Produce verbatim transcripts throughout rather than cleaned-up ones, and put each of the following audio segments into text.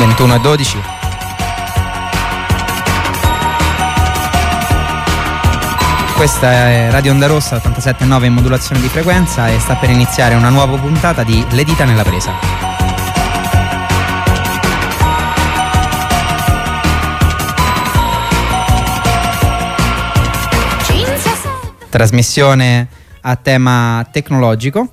ventuno e dodici. Questa è Radio Onda Rossa ottantasette virgola nove in modulazione di frequenza e sta per iniziare una nuova puntata di Le dita nella presa. Trasmissione a tema tecnologico.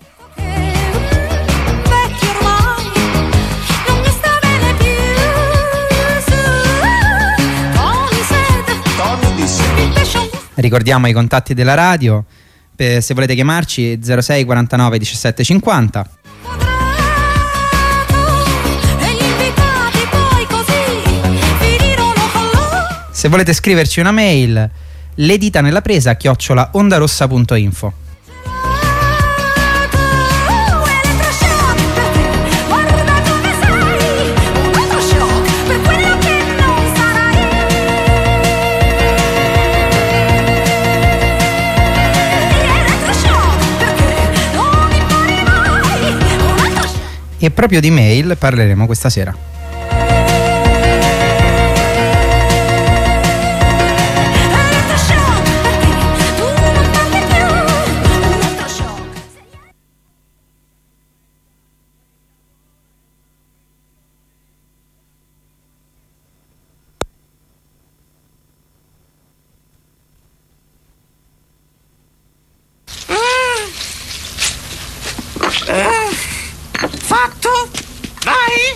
Ricordiamo i contatti della radio, per, se volete chiamarci zero sei quarantanove diciassette cinquanta. Se volete scriverci una mail, le dita nella presa chiocciola ondarossa punto info. E proprio di mail parleremo questa sera. Fatto? Vai!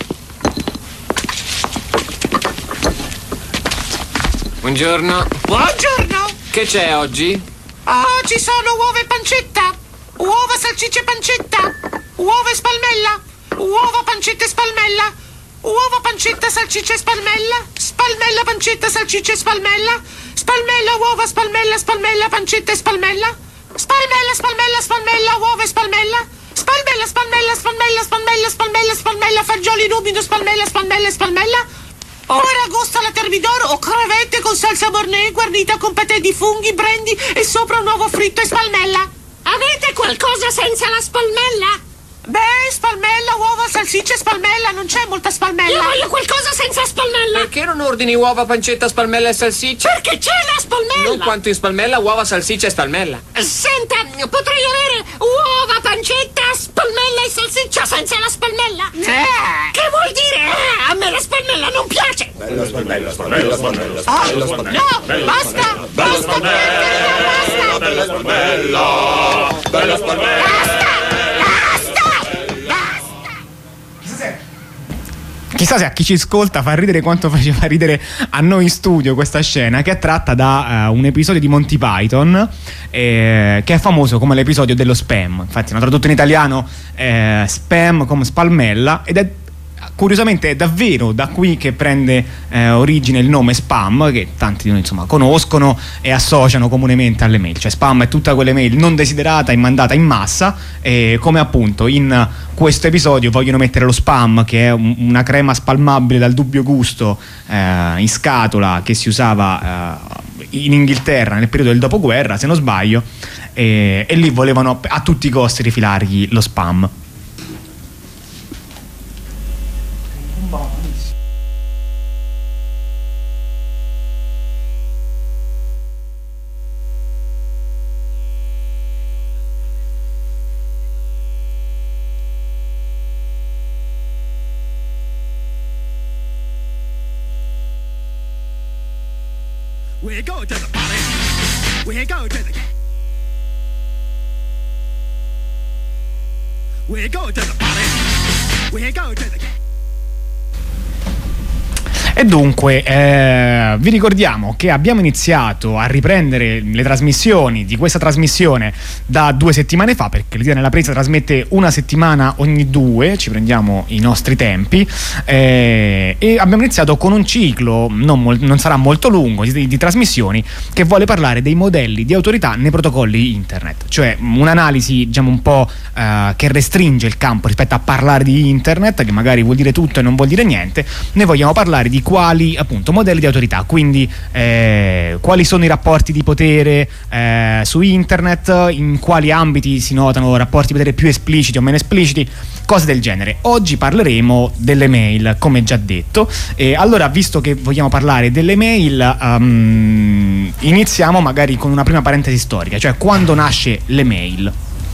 Buongiorno. Buongiorno! Che c'è oggi? Ah, ci sono uova e pancetta! Uova, salsiccia e pancetta! Uova e spalmella! Uova, pancetta e spalmella! Uova, pancetta, salsiccia e spalmella! Spalmella, pancetta, salsiccia e spalmella! Spalmella, uova, spalmella, spalmella, pancetta e spalmella! Spalmella, spalmella, spalmella, uova e spalmella! Spalmella, spalmella, spalmella, spalmella, spalmella, spalmella, fagioli in umido, spalmella, spalmella, spalmella. Ora agosto alla termidoro o crevette con salsa Mornay guarnita con patè di funghi, brandy e sopra un uovo fritto e spalmella. Avete qualcosa senza la spalmella? Beh, spalmella, uova, salsiccia e spalmella, non c'è molta spalmella. Io voglio qualcosa senza spalmella. Perché non ordini uova, pancetta, spalmella e salsiccia? Perché c'è la spalmella. Non quanto in spalmella, uova, salsiccia e spalmella. Senta, potrei avere uova, pancetta, spalmella e salsiccia senza la spalmella? Eh. Che vuol dire? Eh, a me la spalmella non piace. Bella spalmella, spalmella, spalmella, spalmella, spalmella. No, basta, Bella basta, spalmella, bella spalmella, bella spalmella. basta. Chissà se a chi ci ascolta fa ridere quanto faceva ridere a noi in studio questa scena, che è tratta da uh, un episodio di Monty Python eh, che è famoso come l'episodio dello spam. Infatti hanno tradotto in italiano eh, spam come spalmella, ed è curiosamente è davvero da qui che prende eh, origine il nome spam, che tanti di noi insomma conoscono e associano comunemente alle mail. Cioè spam è tutta quelle mail non desiderata e mandata in massa, e come appunto in questo episodio vogliono mettere lo spam, che è un, una crema spalmabile dal dubbio gusto eh, in scatola che si usava eh, in Inghilterra nel periodo del dopoguerra, se non sbaglio, e, e lì volevano a tutti i costi rifilargli lo spam. We go to the party. We go to the. We go to the party. We go to the. E dunque eh, vi ricordiamo che abbiamo iniziato a riprendere le trasmissioni di questa trasmissione da due settimane fa, perché l'Idea nella Presa trasmette una settimana ogni due, ci prendiamo i nostri tempi, eh, e abbiamo iniziato con un ciclo non, mol- non sarà molto lungo di, di trasmissioni che vuole parlare dei modelli di autorità nei protocolli internet, cioè un'analisi diciamo un po' eh, che restringe il campo rispetto a parlare di internet, che magari vuol dire tutto e non vuol dire niente. Noi vogliamo parlare di quali appunto modelli di autorità, quindi eh, quali sono i rapporti di potere eh, su internet, in quali ambiti si notano rapporti di potere più espliciti o meno espliciti, cose del genere. Oggi parleremo delle mail, come già detto, e allora, visto che vogliamo parlare delle mail, um, iniziamo magari con una prima parentesi storica, cioè quando nasce l'email.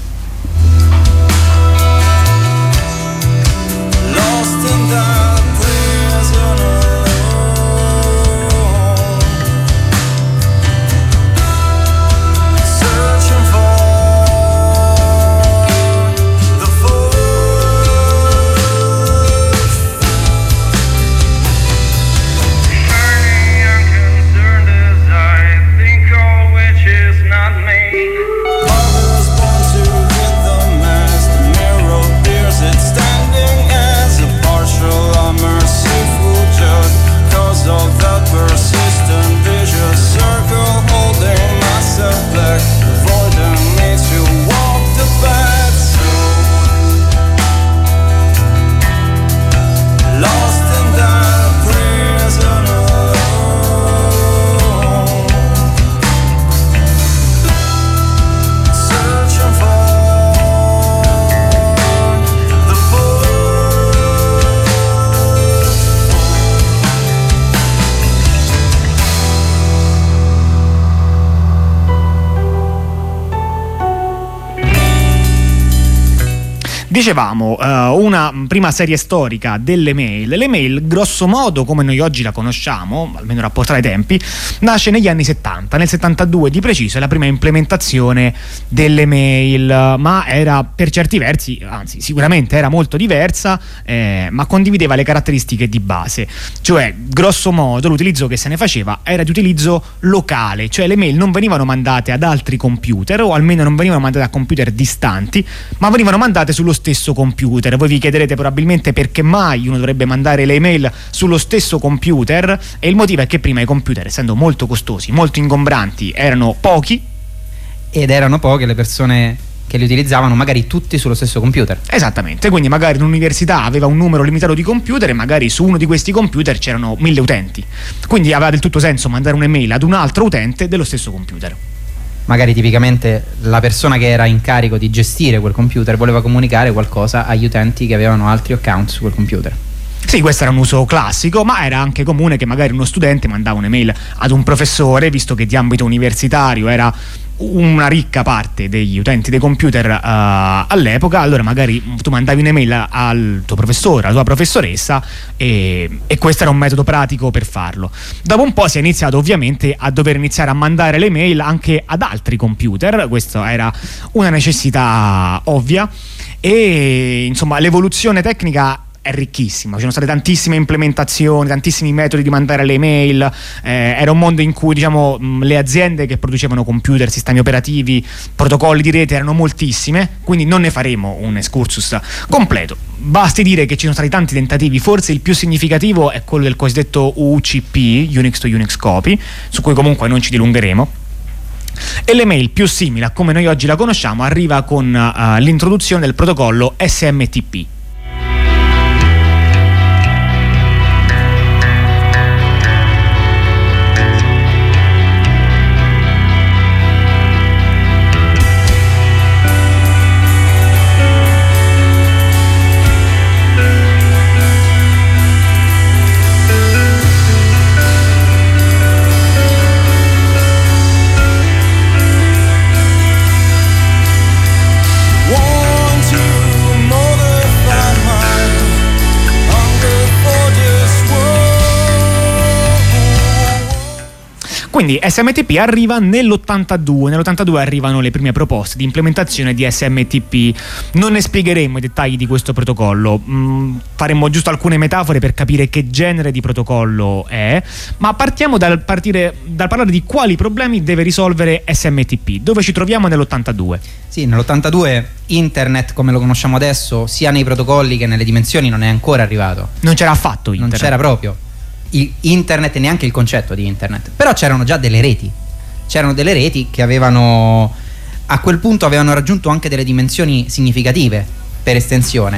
Dicevamo, uh, una prima serie storica delle mail. Le mail, grosso modo, come noi oggi la conosciamo, almeno rapportata ai tempi, nasce negli anni settanta. Nel settantadue di preciso è la prima implementazione delle mail, ma era per certi versi, anzi sicuramente era molto diversa, eh, ma condivideva le caratteristiche di base. Cioè, grosso modo, l'utilizzo che se ne faceva era di utilizzo locale, cioè le mail non venivano mandate ad altri computer, o almeno non venivano mandate a computer distanti, ma venivano mandate sullo stesso computer. Voi vi chiederete probabilmente perché mai uno dovrebbe mandare le email sullo stesso computer, e il motivo è che prima i computer, essendo molto costosi, molto ingombranti, erano pochi ed erano poche le persone che li utilizzavano, magari tutti sullo stesso computer. Esattamente, quindi magari un'università aveva un numero limitato di computer e magari su uno di questi computer c'erano mille utenti, quindi aveva del tutto senso mandare un'email ad un altro utente dello stesso computer. Magari tipicamente la persona che era in carico di gestire quel computer voleva comunicare qualcosa agli utenti che avevano altri account su quel computer. Sì, questo era un uso classico, ma era anche comune che magari uno studente mandava un'email ad un professore, visto che di ambito universitario era una ricca parte degli utenti dei computer uh, all'epoca. Allora magari tu mandavi un'email al tuo professore, alla tua professoressa, e, e questo era un metodo pratico per farlo. Dopo un po' si è iniziato ovviamente a dover iniziare a mandare le mail anche ad altri computer. Questa era una necessità ovvia, e insomma l'evoluzione tecnica è ricchissima, ci sono state tantissime implementazioni, tantissimi metodi di mandare le email. Eh, era un mondo in cui, diciamo, mh, le aziende che producevano computer, sistemi operativi, protocolli di rete erano moltissime, quindi non ne faremo un excursus completo. Basti dire che ci sono stati tanti tentativi, forse il più significativo è quello del cosiddetto U C P, Unix to Unix Copy, su cui comunque non ci dilungheremo. E l'email più simile a come noi oggi la conosciamo arriva con uh, l'introduzione del protocollo S M T P. Quindi S M T P arriva nell'ottantadue, nell'ottantadue arrivano le prime proposte di implementazione di S M T P. Non ne spiegheremo i dettagli di questo protocollo, mm, faremo giusto alcune metafore per capire che genere di protocollo è, ma partiamo dal, partire, dal parlare di quali problemi deve risolvere S M T P. Dove ci troviamo nell'ottantadue? Sì, nell'ottantadue internet come lo conosciamo adesso, sia nei protocolli che nelle dimensioni, non è ancora arrivato. Non c'era affatto internet. Non c'era proprio il internet e neanche il concetto di internet. Però c'erano già delle reti. C'erano delle reti che avevano, a quel punto avevano raggiunto anche delle dimensioni significative per estensione.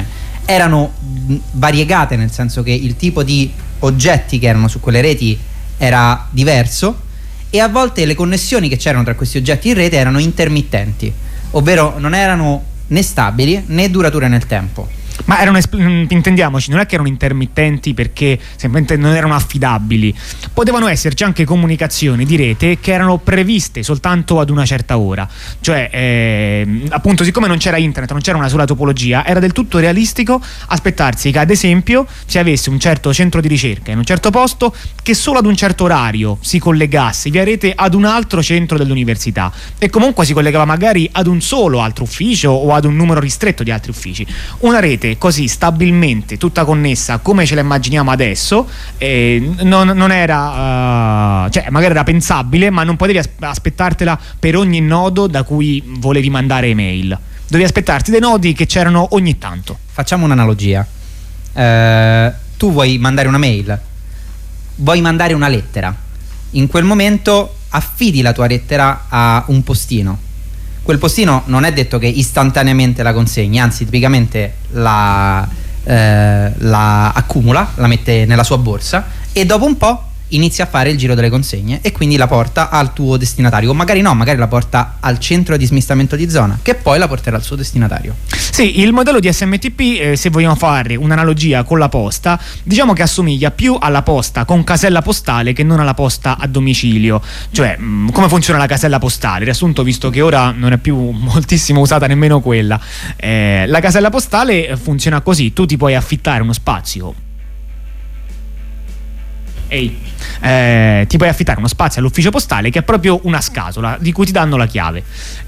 erano variegate, nel senso che il tipo di oggetti che erano su quelle reti era diverso, e a volte le connessioni che c'erano tra questi oggetti in rete erano intermittenti, ovvero non erano né stabili né durature nel tempo. Ma erano, intendiamoci, non è che erano intermittenti perché semplicemente non erano affidabili. Potevano esserci anche comunicazioni di rete che erano previste soltanto ad una certa ora. Cioè, eh, appunto, siccome non c'era internet, non c'era una sola topologia, era del tutto realistico aspettarsi che, ad esempio, si avesse un certo centro di ricerca in un certo posto che solo ad un certo orario si collegasse via rete ad un altro centro dell'università, e comunque si collegava magari ad un solo altro ufficio o ad un numero ristretto di altri uffici. Una rete così stabilmente tutta connessa come ce la immaginiamo adesso eh, non, non era uh, cioè magari era pensabile, ma non potevi as- aspettartela per ogni nodo da cui volevi mandare email. Dovevi aspettarti dei nodi che c'erano ogni tanto. Facciamo un'analogia. Eh, tu vuoi mandare una mail, vuoi mandare una lettera, in quel momento affidi la tua lettera a un postino. Quel postino non è detto che istantaneamente la consegni, anzi tipicamente la, eh, la accumula, la mette nella sua borsa, e dopo un po' inizia a fare il giro delle consegne e quindi la porta al tuo destinatario, o magari no, magari la porta al centro di smistamento di zona, che poi la porterà al suo destinatario. Sì, il modello di S M T P, eh, se vogliamo fare un'analogia con la posta, diciamo che assomiglia più alla posta con casella postale che non alla posta a domicilio. Cioè, mh, come funziona la casella postale? Riassunto, visto che ora non è più moltissimo usata nemmeno quella. Eh, la casella postale funziona così: tu ti puoi affittare uno spazio. Ehi, eh, ti puoi affittare uno spazio all'ufficio postale che è proprio una scatola di cui ti danno la chiave,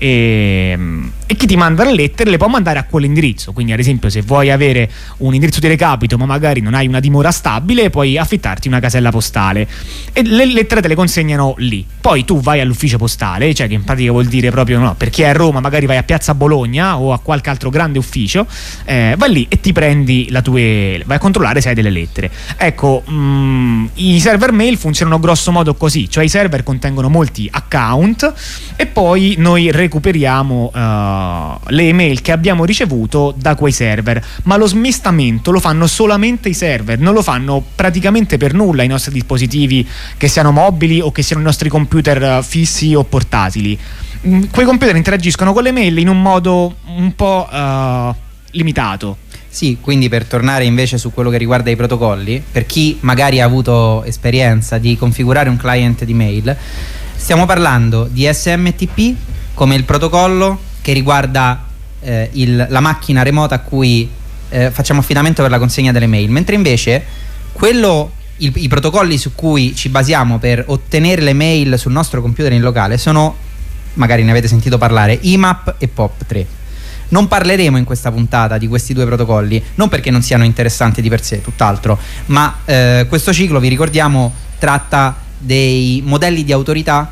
e, e chi ti manda le lettere le può mandare a quell'indirizzo. Quindi, ad esempio, se vuoi avere un indirizzo di recapito ma magari non hai una dimora stabile, puoi affittarti una casella postale e le lettere te le consegnano lì. Poi tu vai all'ufficio postale, cioè che in pratica vuol dire proprio, no, per chi è a Roma magari vai a Piazza Bologna o a qualche altro grande ufficio, eh, vai lì e ti prendi la tua, vai a controllare se hai delle lettere. Ecco, mh, i server mail funzionano grosso modo così, cioè i server contengono molti account e poi noi recuperiamo uh, le email che abbiamo ricevuto da quei server, ma lo smistamento lo fanno solamente i server, non lo fanno praticamente per nulla i nostri dispositivi, che siano mobili o che siano i nostri computer fissi o portatili. Mm, quei computer interagiscono con le mail in un modo un po' uh, limitato. Sì, quindi per tornare invece su quello che riguarda i protocolli, per chi magari ha avuto esperienza di configurare un client di mail, stiamo parlando di S M T P come il protocollo che riguarda eh, il, la macchina remota a cui eh, facciamo affidamento per la consegna delle mail, mentre invece quello, il, i protocolli su cui ci basiamo per ottenere le mail sul nostro computer in locale sono, magari ne avete sentito parlare, I M A P e P O P tre. Non parleremo in questa puntata di questi due protocolli, non perché non siano interessanti di per sé, tutt'altro, ma eh, questo ciclo, vi ricordiamo, tratta dei modelli di autorità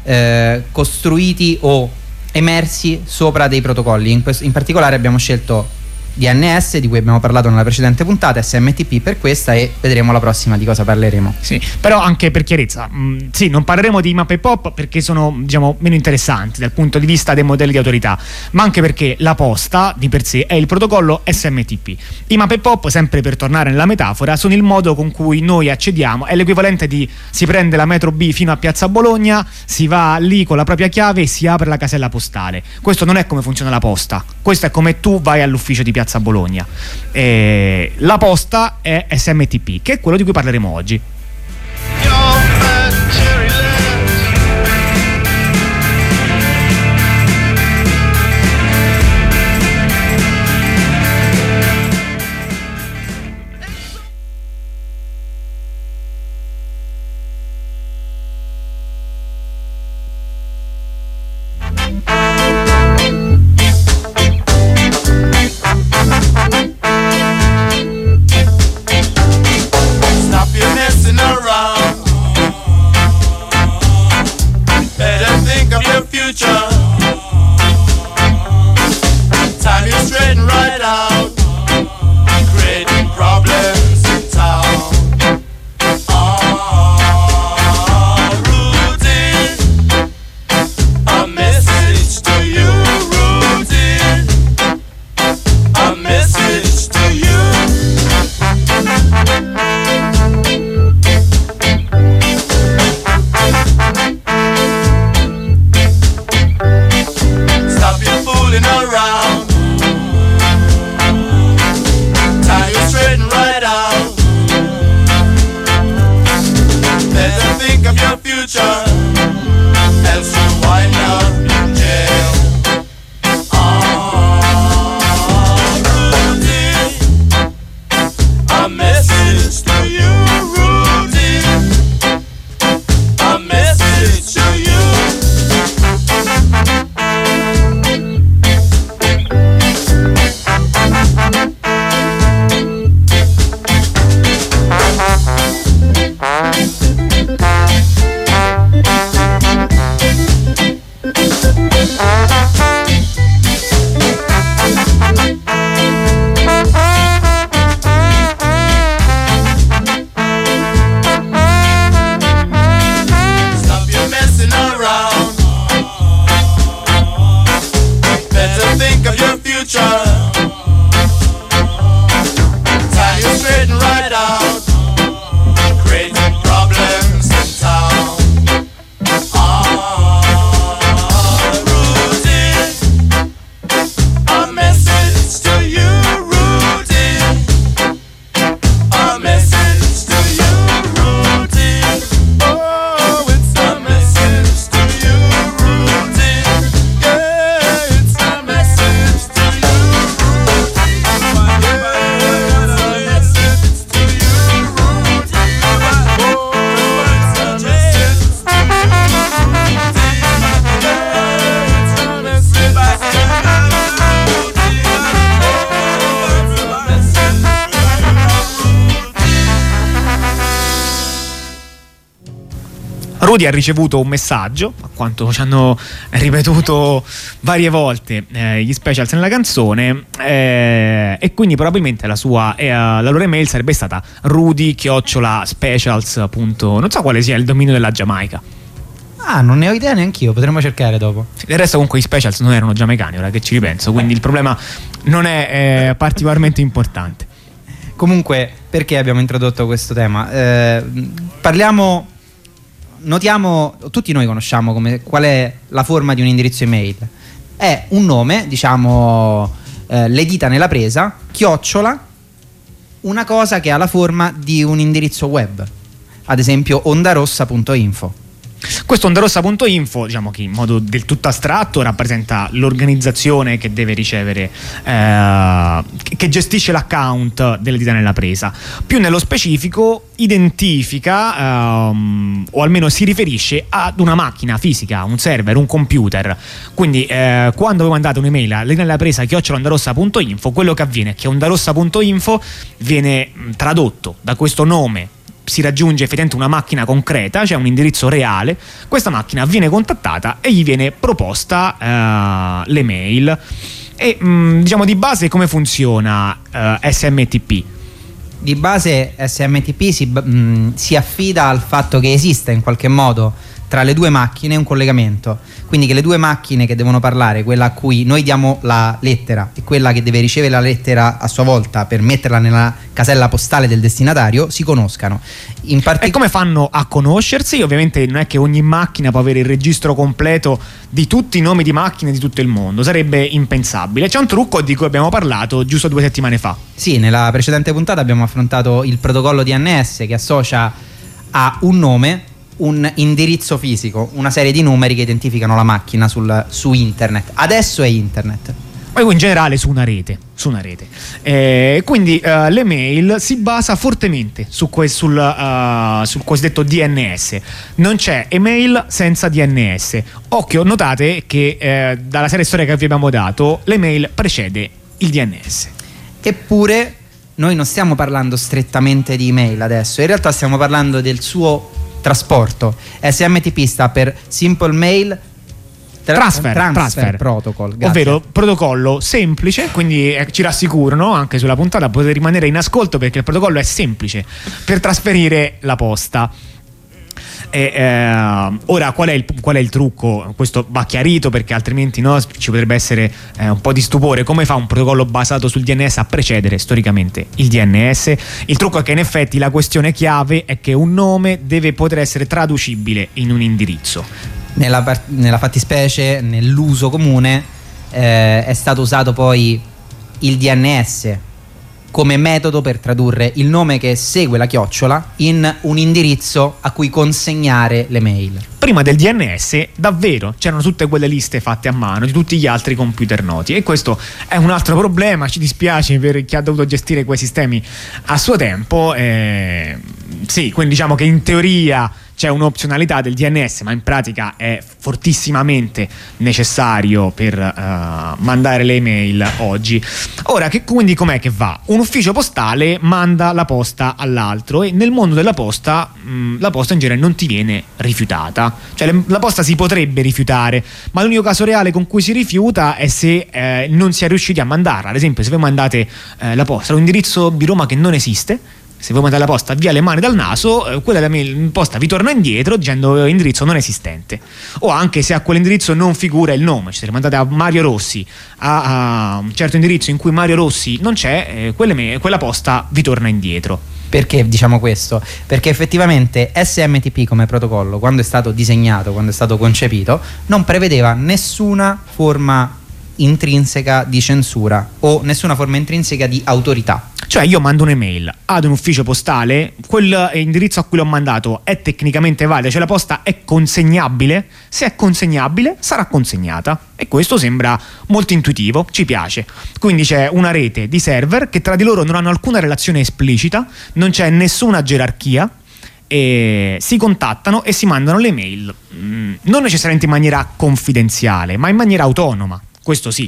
eh, costruiti o emersi sopra dei protocolli. In, questo, in particolare abbiamo scelto D N S, di cui abbiamo parlato nella precedente puntata, S M T P per questa, e vedremo la prossima di cosa parleremo. Sì, però anche per chiarezza, mh, sì, non parleremo di I M A P e P O P perché sono, diciamo, meno interessanti dal punto di vista dei modelli di autorità, ma anche perché la posta di per sé è il protocollo S M T P. I M A P e P O P, sempre per tornare nella metafora, sono il modo con cui noi accediamo, è l'equivalente di si prende la metro B fino a Piazza Bologna, si va lì con la propria chiave e si apre la casella postale. Questo non è come funziona la posta, questo è come tu vai all'ufficio di Piazza Bologna. Eh, la posta è S M T P, che è quello di cui parleremo oggi. Stop your messing around. Rudy ha ricevuto un messaggio, a quanto ci hanno ripetuto varie volte eh, gli specials nella canzone, eh, e quindi probabilmente la sua eh, la loro email sarebbe stata rudy chiocciola specials. Non so quale sia il dominio della Giamaica. Ah, non ne ho idea neanch'io, potremmo cercare dopo. Del resto comunque i specials non erano giamaicani, ora che ci ripenso, quindi il problema non è eh, particolarmente importante. Comunque, perché abbiamo introdotto questo tema? Eh, parliamo, notiamo, tutti noi conosciamo come, qual è la forma di un indirizzo email. È un nome, diciamo, eh, le dita nella presa, chiocciola, una cosa che ha la forma di un indirizzo web, ad esempio ondarossa punto info. Questo ondarossa punto info, diciamo che in modo del tutto astratto rappresenta l'organizzazione che deve ricevere, eh, che gestisce l'account delle dita nella presa. Più nello specifico identifica ehm, o almeno si riferisce ad una macchina fisica, un server, un computer. Quindi eh, quando voi mandate un'email a nella presa chiocciola ondarossa punto info, quello che avviene è che ondarossa punto info viene tradotto da questo nome, si raggiunge effettivamente una macchina concreta, cioè un indirizzo reale. Questa macchina viene contattata e gli viene proposta uh, l'email. E mh, diciamo di base come funziona uh, S M T P? Di base S M T P si, mh, si affida al fatto che esista in qualche modo tra le due macchine un collegamento, quindi che le due macchine che devono parlare, quella a cui noi diamo la lettera e quella che deve ricevere la lettera a sua volta per metterla nella casella postale del destinatario, si conoscano. In partic- e come fanno a conoscersi? Ovviamente non è che ogni macchina può avere il registro completo di tutti i nomi di macchine di tutto il mondo, sarebbe impensabile. C'è un trucco di cui abbiamo parlato giusto due settimane fa. Sì, nella precedente puntata abbiamo affrontato il protocollo D N S che associa a un nome un indirizzo fisico, una serie di numeri che identificano la macchina sul, su internet. Adesso è internet, o in generale su una rete, su una rete. Eh, quindi uh, l'email si basa fortemente su que- sul, uh, sul cosiddetto D N S. Non c'è email senza D N S. Occhio, notate che eh, dalla serie storia che vi abbiamo dato, l'email precede il D N S. Eppure noi non stiamo parlando strettamente di email adesso, in realtà stiamo parlando del suo trasporto. S M T P sta per Simple Mail Tra- transfer, transfer, transfer Protocol, grazie. Ovvero protocollo semplice, quindi eh, ci rassicurano anche sulla puntata, potete rimanere in ascolto perché il protocollo è semplice per trasferire la posta. E, eh, ora qual è, il, qual è il trucco? Questo va chiarito perché altrimenti no, ci potrebbe essere eh, un po' di stupore. Come fa un protocollo basato sul D N S a precedere storicamente il D N S? Il trucco è che in effetti la questione chiave è che un nome deve poter essere traducibile in un indirizzo. Nella, part- nella fattispecie, nell'uso comune, eh, è stato usato poi il D N S come metodo per tradurre il nome che segue la chiocciola in un indirizzo a cui consegnare le mail. Prima del D N S davvero c'erano tutte quelle liste fatte a mano di tutti gli altri computer noti, e questo è un altro problema, ci dispiace per chi ha dovuto gestire quei sistemi a suo tempo. Eh, sì, quindi diciamo che in teoria c'è un'opzionalità del D N S, ma in pratica è fortissimamente necessario per uh, mandare le email oggi. Ora, che, quindi com'è che va? Un ufficio postale manda la posta all'altro e nel mondo della posta mh, la posta in genere non ti viene rifiutata. Cioè le, la posta si potrebbe rifiutare, ma l'unico caso reale con cui si rifiuta è se eh, non si è riusciti a mandarla. Ad esempio, se voi mandate eh, la posta a un indirizzo di Roma che non esiste, se voi mandate la posta via le mani dal naso, eh, quella della posta vi torna indietro dicendo indirizzo non esistente. O anche se a quell'indirizzo non figura il nome, cioè se le mandate a Mario Rossi a, a un certo indirizzo in cui Mario Rossi non c'è, eh, quelle, quella posta vi torna indietro. Perché diciamo questo? Perché effettivamente S M T P come protocollo, quando è stato disegnato, quando è stato concepito, non prevedeva nessuna forma intrinseca di censura o nessuna forma intrinseca di autorità. Cioè io mando un'email ad un ufficio postale, quel indirizzo a cui l'ho mandato è tecnicamente valido, cioè la posta è consegnabile, se è consegnabile sarà consegnata, e questo sembra molto intuitivo, ci piace. Quindi c'è una rete di server che tra di loro non hanno alcuna relazione esplicita, non c'è nessuna gerarchia, e si contattano e si mandano le mail, mm, non necessariamente in maniera confidenziale, ma in maniera autonoma, questo sì.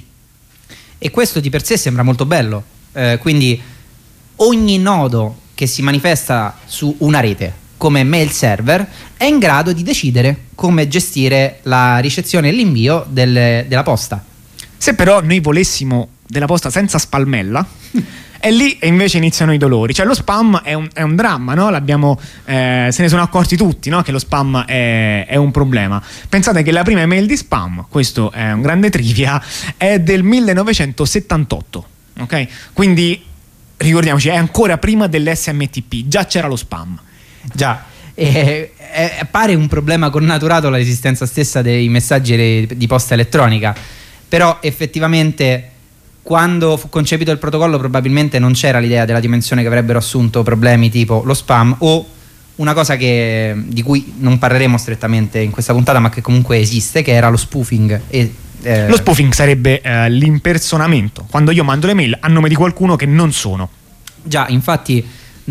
E questo di per sé sembra molto bello, eh, quindi ogni nodo che si manifesta su una rete, come mail server è in grado di decidere come gestire la ricezione e l'invio del, della posta. Se però noi volessimo della posta senza spalmella, e lì invece iniziano i dolori. Cioè lo spam è un, è un dramma, no? L'abbiamo, eh, se ne sono accorti tutti, no? Che lo spam è, è un problema. Pensate che la prima email di spam, questo è un grande trivia, è del millenovecentosettantotto, ok? Quindi ricordiamoci, è ancora prima dell'S M T P, già c'era lo spam. Già, e, e, pare un problema connaturato all'esistenza stessa dei messaggi di posta elettronica, però effettivamente quando fu concepito il protocollo probabilmente non c'era l'idea della dimensione che avrebbero assunto problemi tipo lo spam o una cosa che, di cui non parleremo strettamente in questa puntata ma che comunque esiste, che era lo spoofing. E, eh, lo spoofing sarebbe eh, l'impersonamento, quando io mando le mail a nome di qualcuno che non sono. Già, infatti,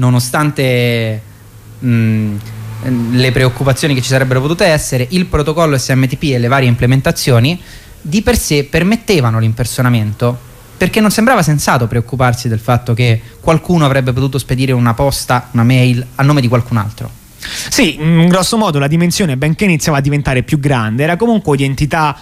nonostante mh, le preoccupazioni che ci sarebbero potute essere, il protocollo S M T P e le varie implementazioni di per sé permettevano l'impersonamento, perché non sembrava sensato preoccuparsi del fatto che qualcuno avrebbe potuto spedire una posta, una mail a nome di qualcun altro. Sì, in grosso modo la dimensione, benché iniziava a diventare più grande, era comunque di entità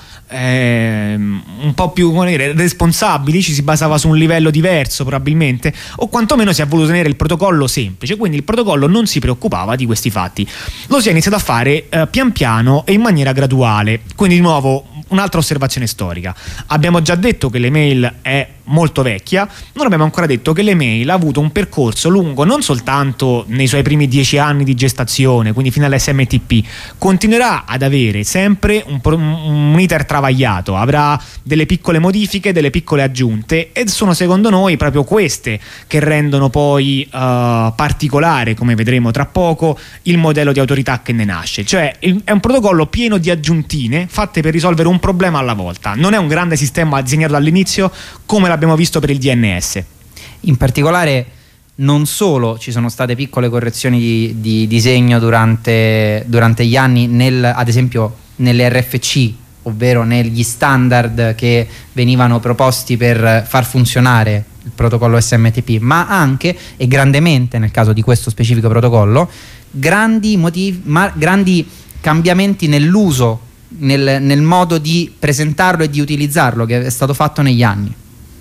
eh, un po' più, come dire, responsabili, ci si basava su un livello diverso probabilmente, o quantomeno si è voluto tenere il protocollo semplice, quindi il protocollo non si preoccupava di questi fatti. Lo si è iniziato a fare eh, pian piano e in maniera graduale, quindi di nuovo un'altra osservazione storica. Abbiamo già detto che l'email è molto vecchia, non abbiamo ancora detto che l'email ha avuto un percorso lungo non soltanto nei suoi primi dieci anni di gestazione, quindi fino all'S M T P, continuerà ad avere sempre un, un iter travagliato, avrà delle piccole modifiche, delle piccole aggiunte, e sono secondo noi proprio queste che rendono poi uh, particolare, come vedremo tra poco, il modello di autorità che ne nasce. Cioè il, è un protocollo pieno di aggiuntine fatte per risolvere un problema alla volta, non è un grande sistema disegnato dall'inizio come l'abbiamo visto per il D N S. In particolare non solo ci sono state piccole correzioni di, di disegno durante, durante gli anni, nel, ad esempio nelle R F C, ovvero negli standard che venivano proposti per far funzionare il protocollo S M T P, ma anche, e grandemente nel caso di questo specifico protocollo, grandi, motivi, ma, grandi cambiamenti nell'uso, nel, nel modo di presentarlo e di utilizzarlo, che è stato fatto negli anni.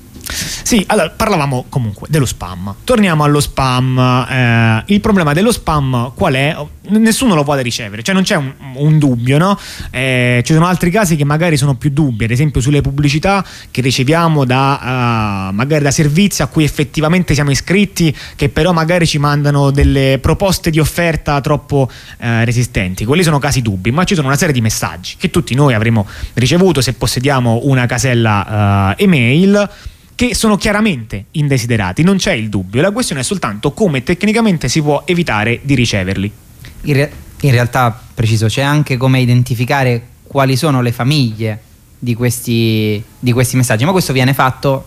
Sì, allora parlavamo comunque dello spam. Torniamo allo spam. Eh, il problema dello spam qual è? Nessuno lo vuole ricevere, cioè non c'è un, un dubbio, no? Eh, ci sono altri casi che magari sono più dubbi, ad esempio sulle pubblicità che riceviamo da uh, magari da servizi a cui effettivamente siamo iscritti, che però magari ci mandano delle proposte di offerta troppo uh, resistenti. Quelli sono casi dubbi, ma ci sono una serie di messaggi che tutti noi avremo ricevuto se possediamo una casella uh, email, che sono chiaramente indesiderati, non c'è il dubbio, la questione è soltanto come tecnicamente si può evitare di riceverli. In, re- in realtà, preciso, c'è anche come identificare quali sono le famiglie di questi, di questi messaggi, ma questo viene fatto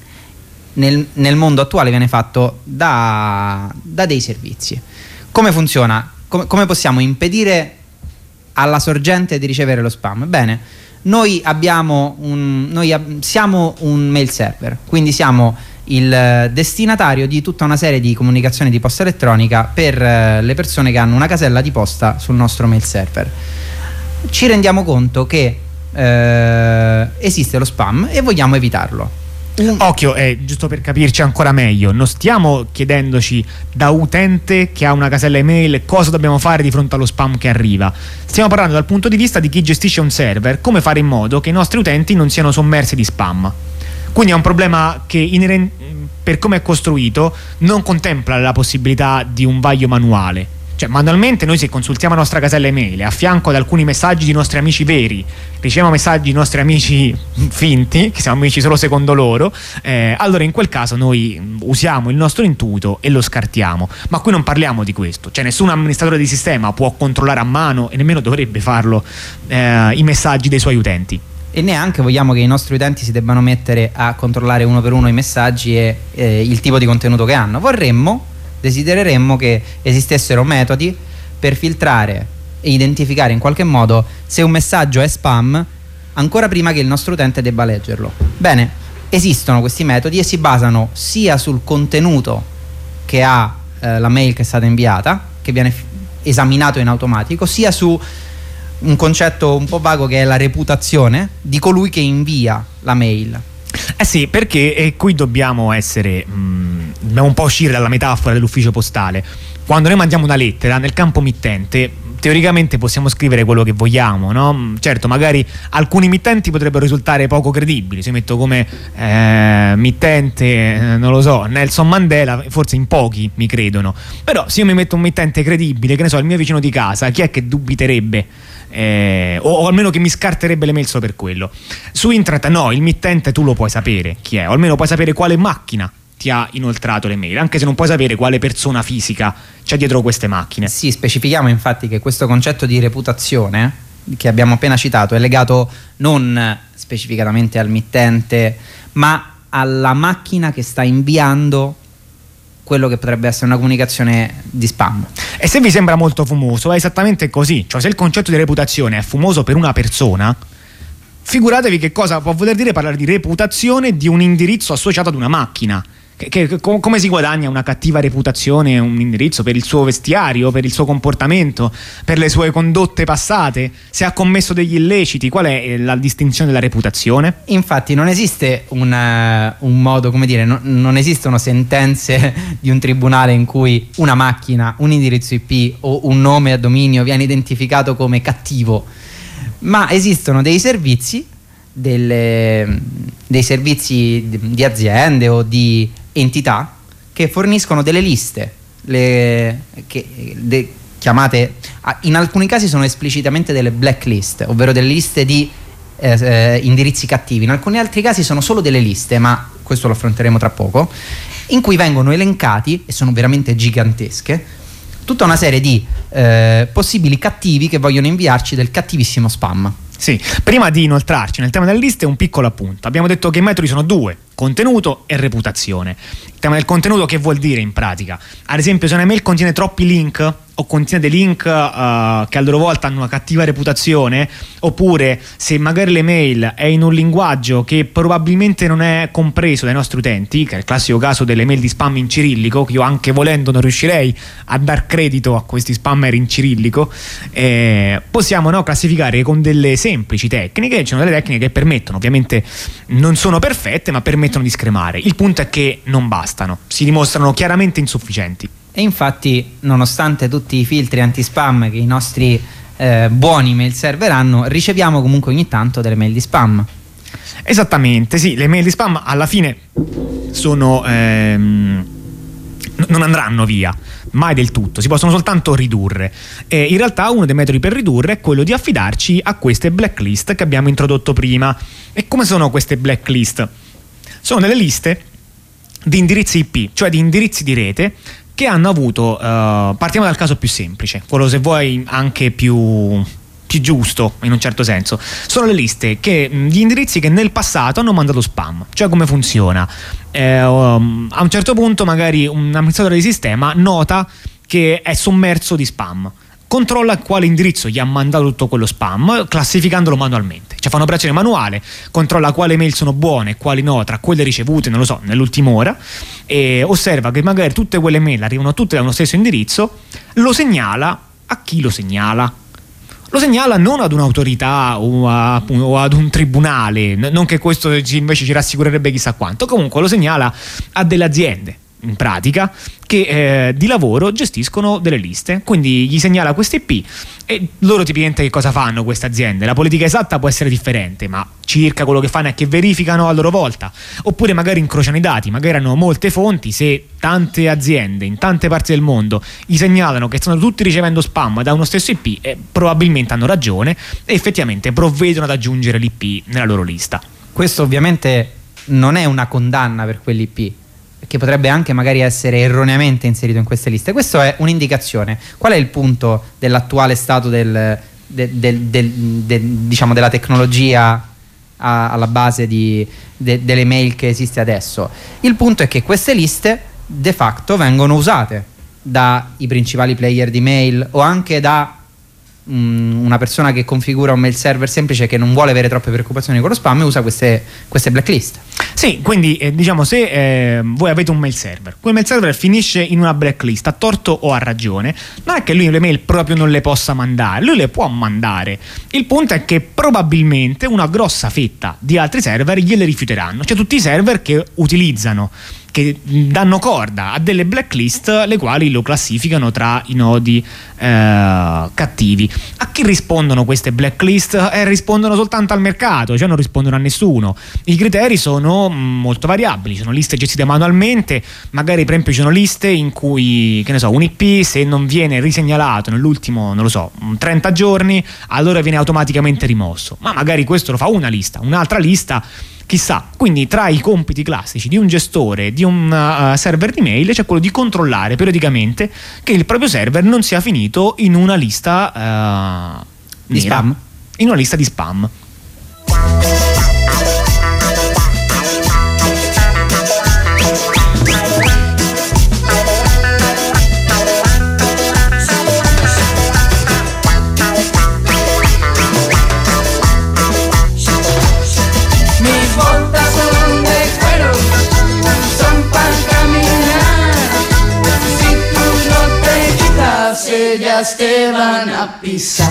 nel, nel mondo attuale, viene fatto da, da dei servizi. Come funziona? Come, come possiamo impedire alla sorgente di ricevere lo spam? Bene, Noi abbiamo un, noi ab- siamo un mail server, quindi siamo il destinatario di tutta una serie di comunicazioni di posta elettronica per eh, le persone che hanno una casella di posta sul nostro mail server. Ci rendiamo conto che eh, esiste lo spam e vogliamo evitarlo. Occhio, eh, giusto per capirci ancora meglio, non stiamo chiedendoci da utente che ha una casella email cosa dobbiamo fare di fronte allo spam che arriva. Stiamo parlando dal punto di vista di chi gestisce un server, come fare in modo che i nostri utenti non siano sommersi di spam. Quindi è un problema che ineren- per come è costruito non contempla la possibilità di un vaglio manuale. Cioè manualmente noi, se consultiamo la nostra casella email a fianco ad alcuni messaggi di nostri amici veri riceviamo messaggi di nostri amici finti, che siamo amici solo secondo loro, eh, allora in quel caso noi usiamo il nostro intuito e lo scartiamo. Ma qui non parliamo di questo, cioè nessun amministratore di sistema può controllare a mano, e nemmeno dovrebbe farlo, eh, i messaggi dei suoi utenti. E neanche vogliamo che i nostri utenti si debbano mettere a controllare uno per uno i messaggi e eh, il tipo di contenuto che hanno. Vorremmo, desidereremmo che esistessero metodi per filtrare e identificare in qualche modo se un messaggio è spam ancora prima che il nostro utente debba leggerlo. Bene, esistono questi metodi e si basano sia sul contenuto che ha eh, la mail che è stata inviata, che viene esaminato in automatico, sia su un concetto un po' vago che è la reputazione di colui che invia la mail. Eh sì, perché e qui dobbiamo essere mh, dobbiamo un po' uscire dalla metafora dell'ufficio postale. Quando noi mandiamo una lettera, nel campo mittente teoricamente possiamo scrivere quello che vogliamo, no? Certo, magari alcuni mittenti potrebbero risultare poco credibili. Se io metto come eh, mittente, eh, non lo so, Nelson Mandela, forse in pochi mi credono. Però se io mi metto un mittente credibile, che ne so, il mio vicino di casa, chi è che dubiterebbe? Eh, o, o almeno che mi scarterebbe le mail solo per quello. Su internet no, il mittente tu lo puoi sapere chi è, o almeno puoi sapere quale macchina ti ha inoltrato le mail, anche se non puoi sapere quale persona fisica c'è dietro queste macchine. Sì, specifichiamo infatti che questo concetto di reputazione che abbiamo appena citato è legato non specificatamente al mittente, ma alla macchina che sta inviando quello che potrebbe essere una comunicazione di spam. E se vi sembra molto fumoso, è esattamente così. Cioè, se il concetto di reputazione è fumoso per una persona, figuratevi che cosa può voler dire parlare di reputazione di un indirizzo associato ad una macchina. Che, che, come si guadagna una cattiva reputazione un indirizzo? Per il suo vestiario, per il suo comportamento, per le sue condotte passate, se ha commesso degli illeciti? Qual è la distinzione della reputazione? Infatti non esiste un, uh, un modo, come dire, no, non esistono sentenze di un tribunale in cui una macchina, un indirizzo I P o un nome a dominio viene identificato come cattivo, ma esistono dei servizi, delle, dei servizi di aziende o di entità che forniscono delle liste, le, che, de, chiamate, in alcuni casi sono esplicitamente delle blacklist, ovvero delle liste di eh, eh, indirizzi cattivi, in alcuni altri casi sono solo delle liste, ma questo lo affronteremo tra poco, in cui vengono elencati, e sono veramente gigantesche, tutta una serie di eh, possibili cattivi che vogliono inviarci del cattivissimo spam. Sì, prima di inoltrarci nel tema delle liste un piccolo appunto. Abbiamo detto che i metodi sono due: contenuto e reputazione. Il tema del contenuto che vuol dire in pratica? Ad esempio, se una mail contiene troppi link o contiene dei link uh, che a loro volta hanno una cattiva reputazione, oppure se magari l'email è in un linguaggio che probabilmente non è compreso dai nostri utenti, che è il classico caso delle mail di spam in cirillico, che io anche volendo non riuscirei a dar credito a questi spammer in cirillico, eh, possiamo no, classificare con delle semplici tecniche. Ci sono delle tecniche che permettono, ovviamente non sono perfette, ma permettono di scremare. Il punto è che non bastano, si dimostrano chiaramente insufficienti. E infatti, nonostante tutti i filtri anti-spam che i nostri eh, buoni mail server hanno, riceviamo comunque ogni tanto delle mail di spam. Esattamente, sì, le mail di spam alla fine sono ehm, non andranno via, mai del tutto, si possono soltanto ridurre. E in realtà uno dei metodi per ridurre è quello di affidarci a queste blacklist che abbiamo introdotto prima. E come sono queste blacklist? Sono delle liste di indirizzi I P, cioè di indirizzi di rete che hanno avuto, uh, partiamo dal caso più semplice, quello se vuoi anche più, più giusto in un certo senso. Sono le liste che gli indirizzi che nel passato hanno mandato spam. Cioè, come funziona? Eh, um, a un certo punto magari un amministratore di sistema nota che è sommerso di spam, controlla quale indirizzo gli ha mandato tutto quello spam, classificandolo manualmente. Cioè fa un'operazione manuale, controlla quali mail sono buone e quali no, tra quelle ricevute, non lo so, nell'ultima ora, e osserva che magari tutte quelle mail arrivano tutte da uno stesso indirizzo, lo segnala a chi lo segnala. Lo segnala non ad un'autorità o, a, o ad un tribunale, non che questo invece ci rassicurerebbe chissà quanto, comunque lo segnala a delle aziende, in pratica, che eh, di lavoro gestiscono delle liste. Quindi gli segnala queste I P e loro tipicamente che cosa fanno queste aziende? La politica esatta può essere differente, ma circa quello che fanno è che verificano a loro volta, oppure magari incrociano i dati, magari hanno molte fonti. Se tante aziende in tante parti del mondo gli segnalano che stanno tutti ricevendo spam da uno stesso I P, eh, probabilmente hanno ragione e effettivamente provvedono ad aggiungere l'I P nella loro lista. Questo ovviamente non è una condanna per quell'I P, che potrebbe anche magari essere erroneamente inserito in queste liste. Questo è un'indicazione. Qual è il punto dell'attuale stato del, del, del, del, del, diciamo della tecnologia a, alla base di, de, delle mail che esiste adesso? Il punto è che queste liste de facto vengono usate dai principali player di mail o anche da um, una persona che configura un mail server semplice, che non vuole avere troppe preoccupazioni con lo spam, usa queste, queste blacklist. Sì, quindi eh, diciamo, se eh, voi avete un mail server, quel mail server finisce in una blacklist, a torto o a ragione, non è che lui le mail proprio non le possa mandare, lui le può mandare. Il punto è che probabilmente una grossa fetta di altri server gliele rifiuteranno, cioè tutti i server che utilizzano, che danno corda a delle blacklist, le quali lo classificano tra i nodi eh, cattivi. A chi rispondono queste blacklist? Eh, rispondono soltanto al mercato, cioè non rispondono a nessuno. I criteri sono molto variabili, sono liste gestite manualmente, magari per esempio ci sono liste in cui, che ne so, un I P se non viene risegnalato nell'ultimo, non lo so, trenta giorni, allora viene automaticamente rimosso, ma magari questo lo fa una lista, un'altra lista chissà. Quindi tra i compiti classici di un gestore di un uh, server di mail c'è quello di controllare periodicamente che il proprio server non sia finito in una lista uh, di nera, spam, in una lista di spam. Ellas te van a pisar.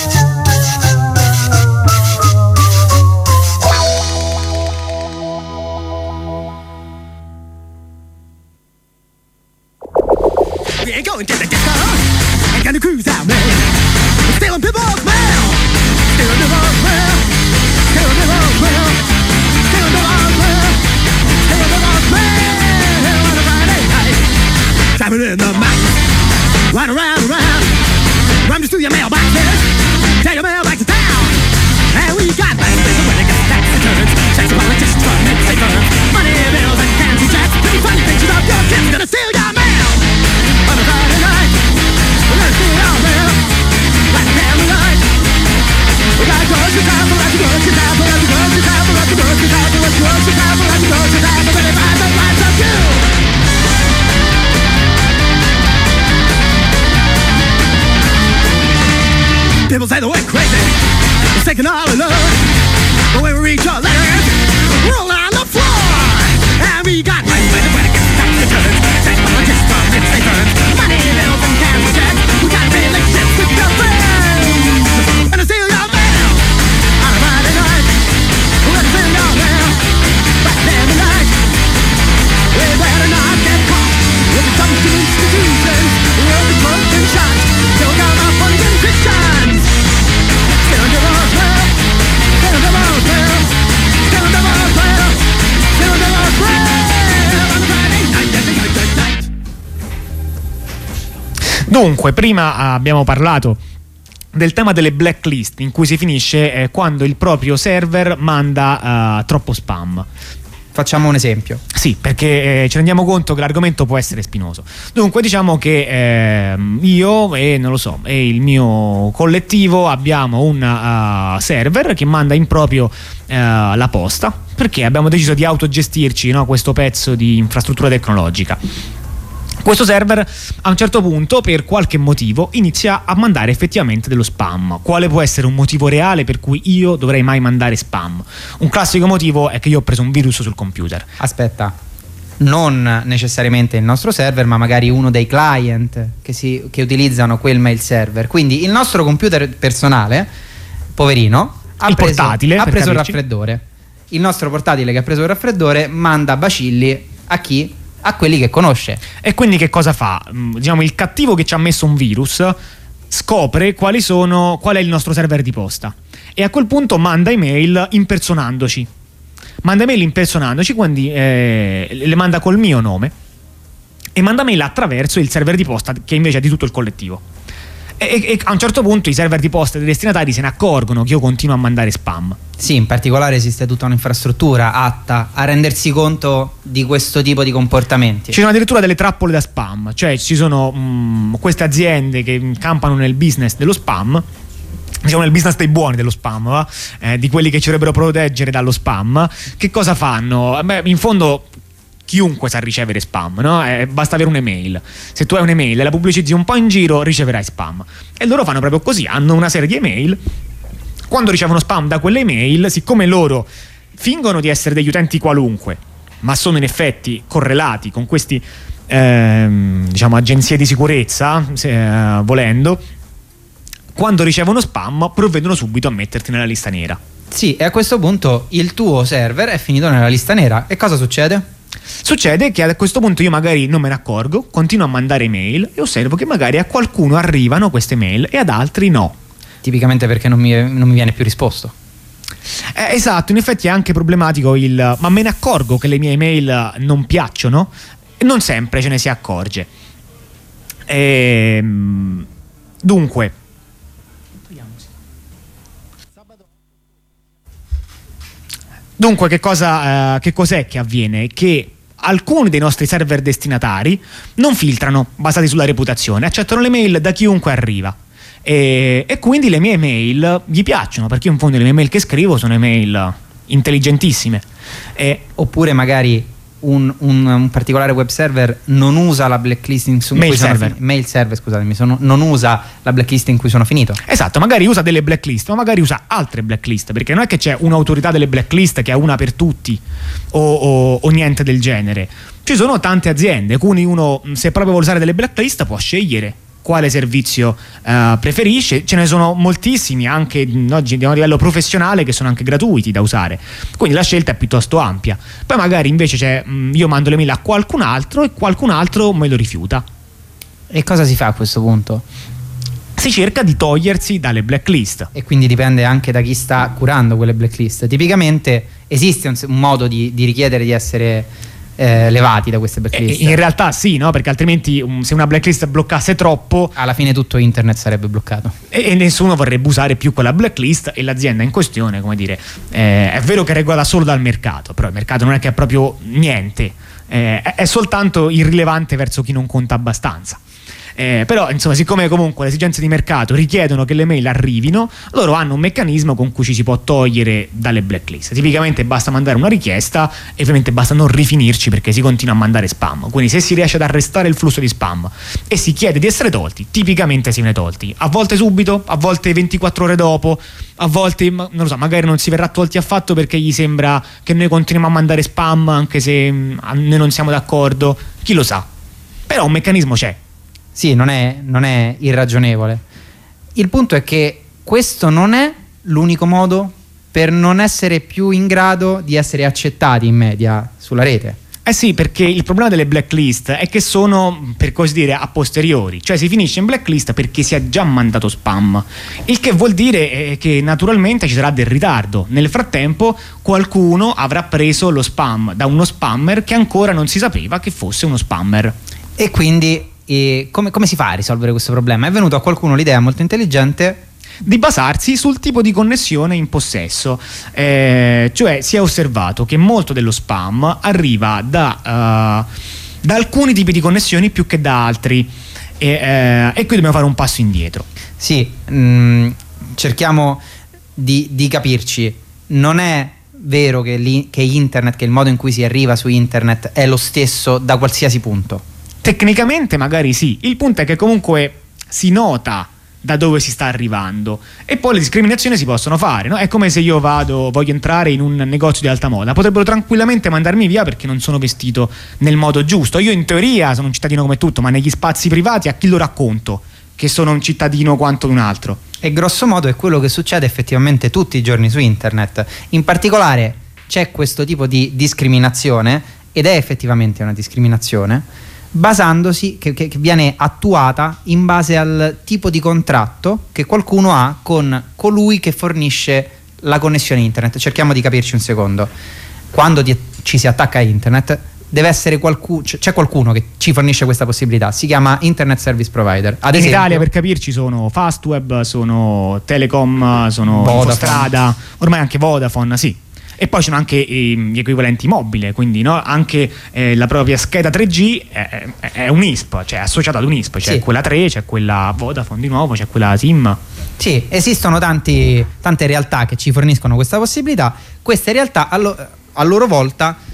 We ain't going to the disco. Ain't gonna cruise out, man. We're stealing people's mail. Stealing people's mail. Stealing people's mail. Stealing people's mail. Stealing people's mail on a Friday night. Driving in the mountains. Run around, around, run just through your mailboxes, take your mail back to town. And we got back with the wedding tax returns, checks and politicians from mid-state firms, money bills and fancy checks, pretty funny pictures of your kids gonna steal your mail. On a Friday night, we're gonna steal your mail, like a candlelight. We got grocery time for us, grocery time for us, grocery time for us, grocery time for us, grocery time for us, grocery time for us, find the lives of you. People say that we're crazy, it's taking all alone. But when we reach our letters, roll on the floor. And we got money when the wedding gets tax returns, tax politics from mid-state firms, money bills and cancer checks. We got relationships with your friends, and I steal your mail on a Friday night. We're gonna steal your mail back there tonight. We better not get caught. We'll be dumped to institutions, we'll be smoked and shot. Till we got our funny and Christians. Stealing people's mail, stealing people's mail, stealing people's mail, stealing people's mail on a Friday night, night, night, night. Dunque, prima abbiamo parlato del tema delle blacklist, in cui si finisce eh, quando il proprio server manda uh, troppo spam. Facciamo un esempio. Sì, perché eh, ci rendiamo conto che l'argomento può essere spinoso. Dunque diciamo che eh, io e non lo so, e il mio collettivo abbiamo un uh, server che manda in proprio uh, la posta, perché abbiamo deciso di autogestirci, no, questo pezzo di infrastruttura tecnologica. Questo server a un certo punto, per qualche motivo, inizia a mandare effettivamente dello spam. Quale può essere un motivo reale per cui io dovrei mai mandare spam? Un classico motivo è che io ho preso un virus sul computer. Aspetta, non necessariamente il nostro server, ma magari uno dei client che, si, che utilizzano quel mail server. Quindi il nostro computer personale, poverino, ha il preso, portatile, ha preso il capirci. raffreddore. Il nostro portatile che ha preso il raffreddore manda bacilli a chi? A quelli che conosce. E quindi che cosa fa? Diciamo, il cattivo che ci ha messo un virus scopre quali sono, qual è il nostro server di posta, e a quel punto manda email impersonandoci. Manda email impersonandoci, quindi eh, le manda col mio nome e manda mail attraverso il server di posta, che invece è di tutto il collettivo. E, e a un certo punto i server di posta dei destinatari se ne accorgono che io continuo a mandare spam. Sì, in particolare esiste tutta un'infrastruttura atta a rendersi conto di questo tipo di comportamenti. Ci sono addirittura delle trappole da spam, cioè ci sono mh, queste aziende che campano nel business dello spam, diciamo nel business dei buoni dello spam, va? Eh, di quelli che ci dovrebbero proteggere dallo spam. Che cosa fanno? Beh, in fondo chiunque sa ricevere spam, no? Eh, basta avere un'email. Se tu hai un'email e la pubblicizzi un po' in giro, riceverai spam. E loro fanno proprio così, hanno una serie di email. Quando ricevono spam da quelle email, siccome loro fingono di essere degli utenti qualunque, ma sono in effetti correlati con questi ehm, diciamo agenzie di sicurezza, se, eh, volendo, quando ricevono spam provvedono subito a metterti nella lista nera. Sì, e a questo punto il tuo server è finito nella lista nera. E cosa succede? Succede che a questo punto io magari non me ne accorgo, continuo a mandare email e osservo che magari a qualcuno arrivano queste mail e ad altri no. Tipicamente perché non mi, non mi viene più risposto. Eh, esatto, in effetti è anche problematico il ma me ne accorgo che le mie email non piacciono e non sempre ce ne si accorge. Ehm, dunque Dunque che cosa eh, che cos'è che avviene? Che alcuni dei nostri server destinatari non filtrano, basati sulla reputazione, accettano le mail da chiunque arriva. E, e quindi le mie email gli piacciono, perché in fondo le mie mail che scrivo sono email intelligentissime. E, Oppure magari un, un, un particolare web server non usa la blacklisting su mail cui server. sono fi- mail server, scusatemi, sono, non usa la blacklist in cui sono finito. Esatto, magari usa delle blacklist, ma magari usa altre blacklist, perché non è che c'è un'autorità delle blacklist che ha una per tutti o, o, o niente del genere. Ci sono tante aziende, quindi uno, se proprio vuole usare delle blacklist, può scegliere quale servizio uh, preferisce. Ce ne sono moltissimi anche oggi a livello professionale che sono anche gratuiti da usare, quindi la scelta è piuttosto ampia. Poi magari invece c'è, mh, io mando le mail a qualcun altro e qualcun altro me lo rifiuta. E cosa si fa a questo punto? Si cerca di togliersi dalle blacklist. E quindi dipende anche da chi sta curando quelle blacklist. Tipicamente esiste un, un modo di, di richiedere di essere Eh, levati da queste blacklist. In realtà sì, no? Perché altrimenti um, se una blacklist bloccasse troppo, alla fine tutto internet sarebbe bloccato e, e nessuno vorrebbe usare più quella blacklist, e l'azienda in questione, come dire, eh, è vero che è regolata solo dal mercato, però il mercato non è che è proprio niente, eh, è, è soltanto irrilevante verso chi non conta abbastanza. Eh, però insomma, siccome comunque le esigenze di mercato richiedono che le mail arrivino, loro hanno un meccanismo con cui ci si può togliere dalle blacklist. Tipicamente basta mandare una richiesta e ovviamente basta non rifinirci, perché si continua a mandare spam. Quindi se si riesce ad arrestare il flusso di spam e si chiede di essere tolti, tipicamente si viene tolti, a volte subito, a volte ventiquattro ore dopo, a volte non lo so, magari non si verrà tolti affatto perché gli sembra che noi continuiamo a mandare spam anche se noi non siamo d'accordo, chi lo sa. Però un meccanismo c'è. Sì, non è, non è irragionevole. Il punto è che questo non è l'unico modo per non essere più in grado di essere accettati in media sulla rete. Eh sì, perché il problema delle blacklist è che sono, per così dire, a posteriori, cioè si finisce in blacklist perché si è già mandato spam, il che vuol dire che naturalmente ci sarà del ritardo. Nel frattempo qualcuno avrà preso lo spam da uno spammer che ancora non si sapeva che fosse uno spammer. E quindi E come, come si fa a risolvere questo problema? È venuto a qualcuno l'idea molto intelligente di basarsi sul tipo di connessione in possesso, eh, cioè si è osservato che molto dello spam arriva da, uh, da alcuni tipi di connessioni più che da altri, e, eh, e qui dobbiamo fare un passo indietro. Sì, mh, cerchiamo di, di capirci. Non è vero che, li, che internet, che il modo in cui si arriva su internet è lo stesso da qualsiasi punto. Tecnicamente magari sì, il punto è che comunque si nota da dove si sta arrivando, e poi le discriminazioni si possono fare, no? È come se io vado, voglio entrare in un negozio di alta moda, potrebbero tranquillamente mandarmi via perché non sono vestito nel modo giusto. Io in teoria sono un cittadino come tutto, ma negli spazi privati a chi lo racconto che sono un cittadino quanto un altro? E grosso modo è quello che succede effettivamente tutti i giorni su internet. In particolare c'è questo tipo di discriminazione, ed è effettivamente una discriminazione basandosi, che, che viene attuata in base al tipo di contratto che qualcuno ha con colui che fornisce la connessione internet. Cerchiamo di capirci un secondo. Quando di, ci si attacca a internet deve essere qualcuno, c'è qualcuno che ci fornisce questa possibilità, si chiama Internet Service Provider. Ad in esempio, Italia, per capirci, sono Fastweb, sono Telecom, sono Infostrada, ormai anche Vodafone, sì. E poi ci sono anche eh, gli equivalenti mobili, quindi no? Anche eh, la propria scheda tre G è, è un I S P, cioè associata ad un I S P, c'è sì. Quella tre, c'è quella Vodafone di nuovo, c'è quella SIM. Sì, esistono tanti, tante realtà che ci forniscono questa possibilità. Queste realtà a, lo, a loro volta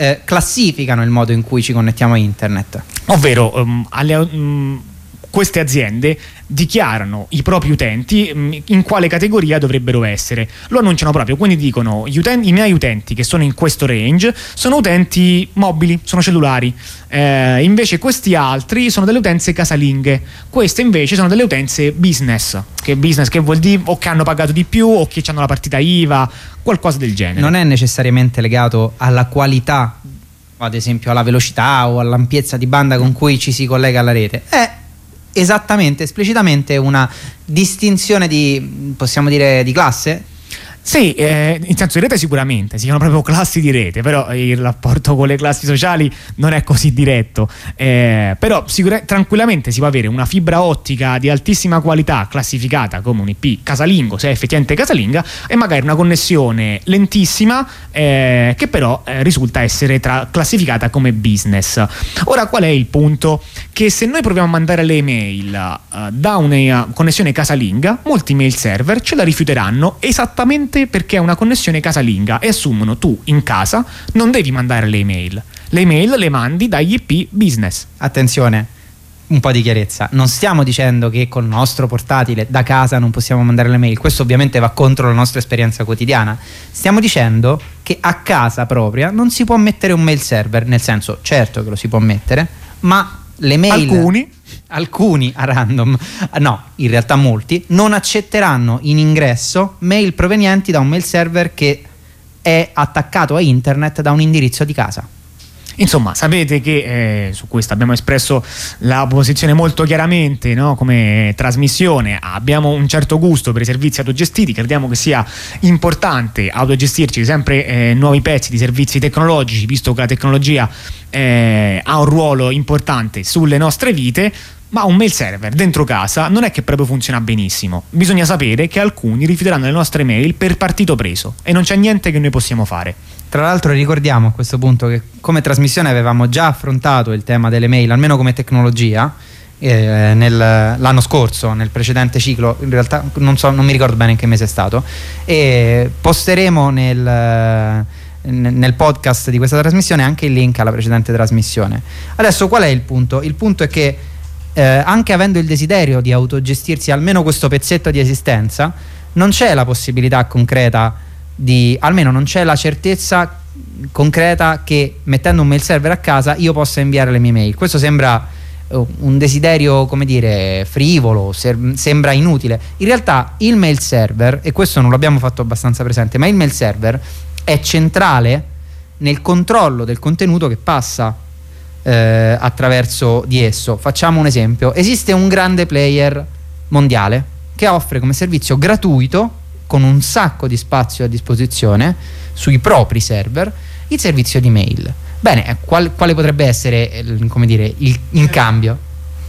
eh, classificano il modo in cui ci connettiamo a internet. Ovvero um, alle, um, queste aziende dichiarano i propri utenti um, in quale categoria dovrebbero essere. Lo annunciano proprio, quindi dicono gli utenti, i miei utenti che sono in questo range sono utenti mobili, sono cellulari, eh, invece questi altri sono delle utenze casalinghe, queste invece sono delle utenze business. Che business che vuol dire o che hanno pagato di più o che hanno la partita I V A, qualcosa del genere. Non è necessariamente legato alla qualità, ad esempio alla velocità o all'ampiezza di banda con cui ci si collega alla rete, è esattamente, esplicitamente una distinzione di, possiamo dire, di classe? Sì, eh, in senso di rete sicuramente, si chiamano proprio classi di rete, però il rapporto con le classi sociali non è così diretto, eh, però sicura- tranquillamente si può avere una fibra ottica di altissima qualità classificata come un I P casalingo, se è effettivamente casalinga, e magari una connessione lentissima eh, che però eh, risulta essere tra- classificata come business. Ora qual è il punto? Che se noi proviamo a mandare le email uh, da una connessione casalinga, molti mail server ce la rifiuteranno esattamente perché è una connessione casalinga e assumono tu in casa non devi mandare le email, le email le mandi dagli I P business. Attenzione, un po' di chiarezza, non stiamo dicendo che col nostro portatile da casa non possiamo mandare le mail, questo ovviamente va contro la nostra esperienza quotidiana. Stiamo dicendo che a casa propria non si può mettere un mail server, nel senso, certo che lo si può mettere, ma le mail, alcuni alcuni a random, no, in realtà molti non accetteranno in ingresso mail provenienti da un mail server che è attaccato a internet da un indirizzo di casa. Insomma, sapete che eh, su questo abbiamo espresso la posizione molto chiaramente, no? Come trasmissione abbiamo un certo gusto per i servizi autogestiti, crediamo che sia importante autogestirci sempre eh, nuovi pezzi di servizi tecnologici, visto che la tecnologia eh, ha un ruolo importante sulle nostre vite. Ma un mail server dentro casa non è che proprio funziona benissimo. Bisogna sapere che alcuni rifiuteranno le nostre mail per partito preso e non c'è niente che noi possiamo fare. Tra l'altro ricordiamo a questo punto che come trasmissione avevamo già affrontato il tema delle mail, almeno come tecnologia, eh, nel, l'anno scorso, nel precedente ciclo, in realtà non so, non mi ricordo bene in che mese è stato, e posteremo nel, nel podcast di questa trasmissione anche il link alla precedente trasmissione. Adesso qual è il punto? Il punto è che Eh, anche avendo il desiderio di autogestirsi almeno questo pezzetto di esistenza, non c'è la possibilità concreta di, almeno non c'è la certezza concreta che mettendo un mail server a casa io possa inviare le mie mail. Questo sembra uh, un desiderio, come dire, frivolo, ser- sembra inutile. In realtà il mail server, e questo non l'abbiamo fatto abbastanza presente, ma il mail server è centrale nel controllo del contenuto che passa Eh, attraverso di esso. Facciamo un esempio: esiste un grande player mondiale che offre come servizio gratuito, con un sacco di spazio a disposizione sui propri server, il servizio di mail. Bene, qual, quale potrebbe essere eh, come dire, il, in cambio?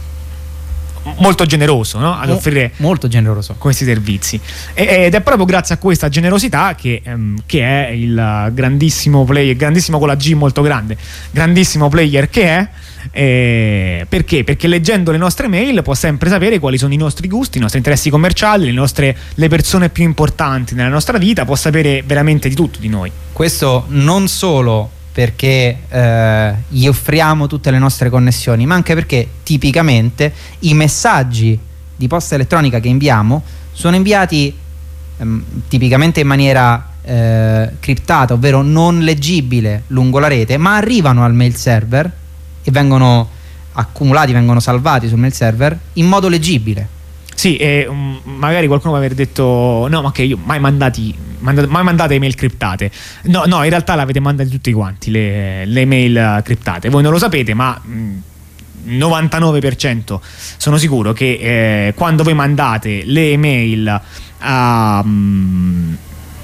Molto generoso, no? Ad offrire molto generoso questi servizi, e, ed è proprio grazie a questa generosità che, ehm, che è il grandissimo player, grandissimo con la G molto grande, grandissimo player che è. Eh, perché? Perché leggendo le nostre mail può sempre sapere quali sono i nostri gusti, i nostri interessi commerciali, le nostre le persone più importanti nella nostra vita, può sapere veramente di tutto di noi. Questo non solo perché eh, gli offriamo tutte le nostre connessioni, ma anche perché tipicamente i messaggi di posta elettronica che inviamo sono inviati ehm, tipicamente in maniera eh, criptata, ovvero non leggibile lungo la rete, ma arrivano al mail server e vengono accumulati, vengono salvati sul mail server in modo leggibile. Sì, e um, magari qualcuno può aver detto no, ma che io mai mandati mandate, mai mandate email criptate. No, no, in realtà l'avete mandate tutti quanti le, le email criptate. Voi non lo sapete, ma mh, novantanove per cento sono sicuro che eh, quando voi mandate le email a, mh,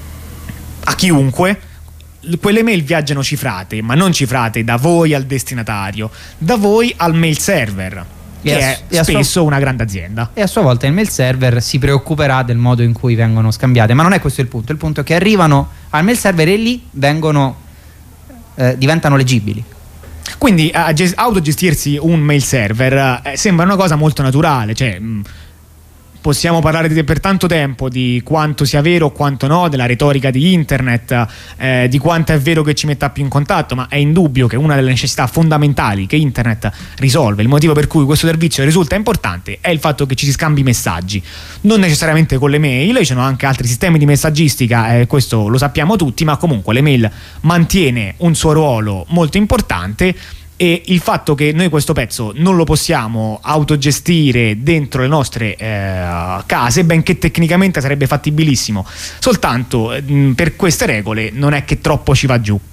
a chiunque, quelle mail viaggiano cifrate, ma non cifrate da voi al destinatario, da voi al mail server, che e è a, spesso sua, una grande azienda, e a sua volta il mail server si preoccuperà del modo in cui vengono scambiate. Ma non è questo il punto. Il punto è che arrivano al mail server e lì vengono eh, diventano leggibili. Quindi a gest- autogestirsi un mail server eh, sembra una cosa molto naturale, cioè mh, possiamo parlare di, per tanto tempo di quanto sia vero o quanto no, della retorica di internet, eh, di quanto è vero che ci metta più in contatto, ma è indubbio che una delle necessità fondamentali che internet risolve, il motivo per cui questo servizio risulta importante, è il fatto che ci si scambi messaggi, non necessariamente con le mail, ci sono anche altri sistemi di messaggistica, eh, questo lo sappiamo tutti, ma comunque le mail mantiene un suo ruolo molto importante. E il fatto che noi questo pezzo non lo possiamo autogestire dentro le nostre eh, case, benché tecnicamente sarebbe fattibilissimo, soltanto mh, per queste regole non è che troppo ci va giù.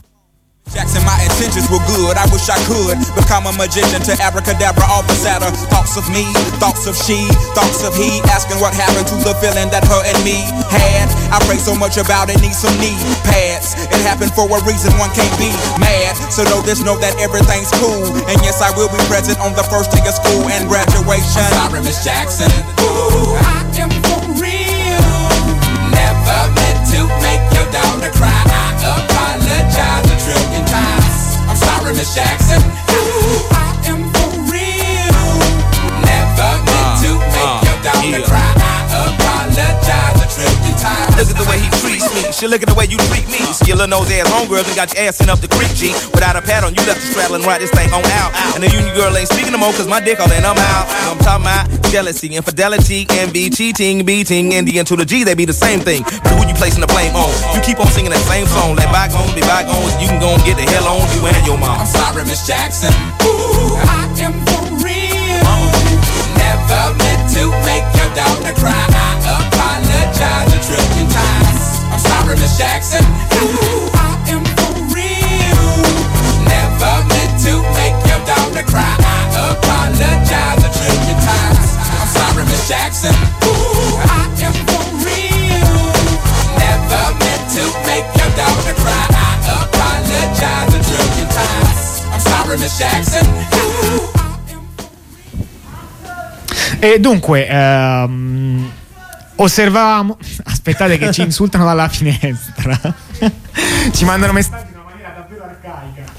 Jackson, my intentions were good. I wish I could become a magician to abracadabra, all the sadder thoughts of me, thoughts of she, thoughts of he, asking what happened to the feeling that her and me had. I pray so much about it, need some knee pads. It happened for a reason, one can't be mad. So know this, know that everything's cool. And yes, I will be present on the first day of school and graduation. I'm sorry, Miss Jackson. Ooh, I am for real. Never meant to make your daughter cry. I apologize a trillion times. I'm sorry, Miss Jackson. Ooh, I am for real. Never meant to make your daughter cry. I apologize a trillion times. Look at the way he treats me. She look at the way you treat me. Skillin' those ass homegirls and got your ass sent up the creek, G. Without a pad on, you left the straddle and ride this thing on out. And the union girl ain't speaking no more, cause my dick all in, I'm out. I'm talking about jealousy, infidelity, envy, cheating, beating, and the N to the G, they be the same thing. But who you placing the blame on? You keep on singing that same song. Let bygones be bygones, you can go and get the hell on you and your mom. I'm sorry, Miss Jackson. Ooh, I am for real. Never meant to make your daughter cry. I apologize a trillion times. I'm sorry, Miss Jackson. Ooh, I am for real. Never meant to make your daughter cry. I apologize a trillion times. I'm sorry, Miss Jackson. Ooh, I am for real. Never meant to make your daughter cry. I apologize a trillion times. I'm sorry, Miss Jackson. Ooh. E dunque ehm, osservavamo. Aspettate che ci insultano dalla finestra. Ci mandano messaggi in una maniera davvero arcaica.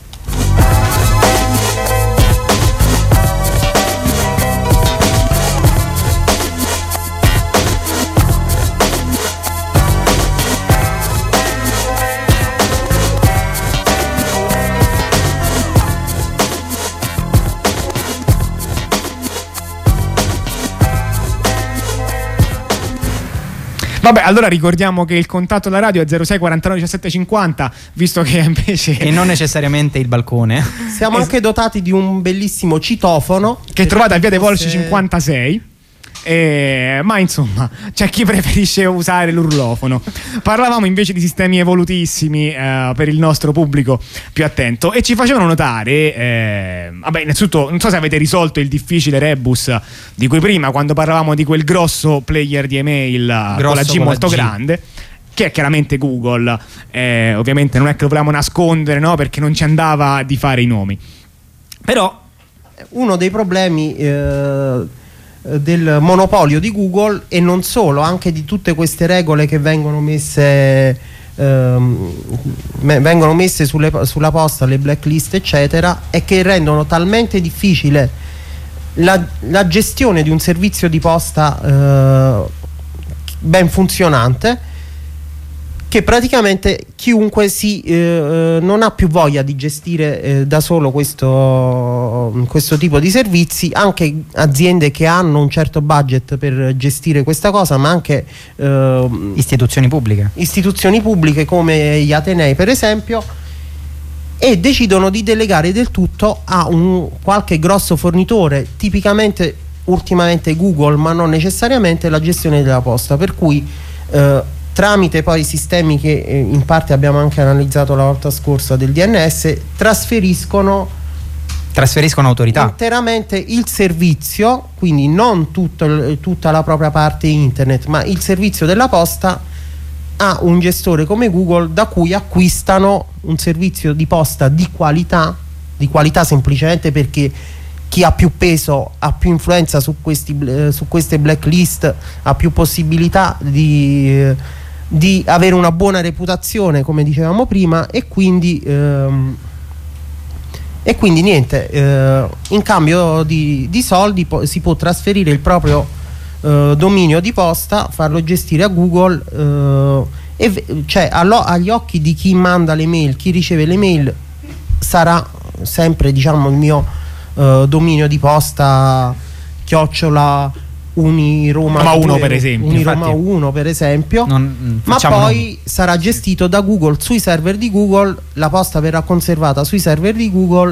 Vabbè, allora ricordiamo che il contatto alla radio è zero sei quarantanove diciassette cinquanta, visto che invece... E non necessariamente il balcone. Siamo anche dotati di un bellissimo citofono che trovate a via dei Volsci cinquantasei. Eh, ma insomma, c'è chi preferisce usare l'urlofono. Parlavamo invece di sistemi evolutissimi eh, per il nostro pubblico più attento, e ci facevano notare eh, vabbè, innanzitutto non so se avete risolto il difficile rebus di cui prima, quando parlavamo di quel grosso player di email grosso con la G molto la G. grande, che è chiaramente Google. Eh, ovviamente non è che lo volevamo nascondere, no? Perché non ci andava di fare i nomi. Però uno dei problemi eh, del monopolio di Google, e non solo, anche di tutte queste regole che vengono messe ehm, vengono messe sulle, sulla posta, le blacklist eccetera, è che rendono talmente difficile la, la gestione di un servizio di posta eh, ben funzionante, che praticamente chiunque si eh, non ha più voglia di gestire eh, da solo questo, questo tipo di servizi. Anche aziende che hanno un certo budget per gestire questa cosa, ma anche eh, istituzioni pubbliche istituzioni pubbliche come gli Atenei per esempio, e decidono di delegare del tutto a un qualche grosso fornitore, tipicamente ultimamente Google, ma non necessariamente, la gestione della posta, per cui eh, tramite poi sistemi che eh, in parte abbiamo anche analizzato la volta scorsa del D N S, trasferiscono trasferiscono autorità interamente il servizio, quindi non tutto, tutta la propria parte internet, ma il servizio della posta a un gestore come Google, da cui acquistano un servizio di posta di qualità, di qualità semplicemente perché chi ha più peso ha più influenza su, questi, eh, su queste blacklist, ha più possibilità di, eh, di avere una buona reputazione, come dicevamo prima, e quindi ehm, e quindi niente, eh, in cambio di, di soldi po- si può trasferire il proprio eh, dominio di posta, farlo gestire a Google, eh, e cioè allo, agli occhi di chi manda le mail, chi riceve le mail, sarà sempre, diciamo, il mio eh, dominio di posta chiocciola Uniroma Roma uno per esempio, Uniroma uno per esempio, non, ma poi nomi. sarà gestito da Google sui server di Google, la posta verrà conservata sui server di Google,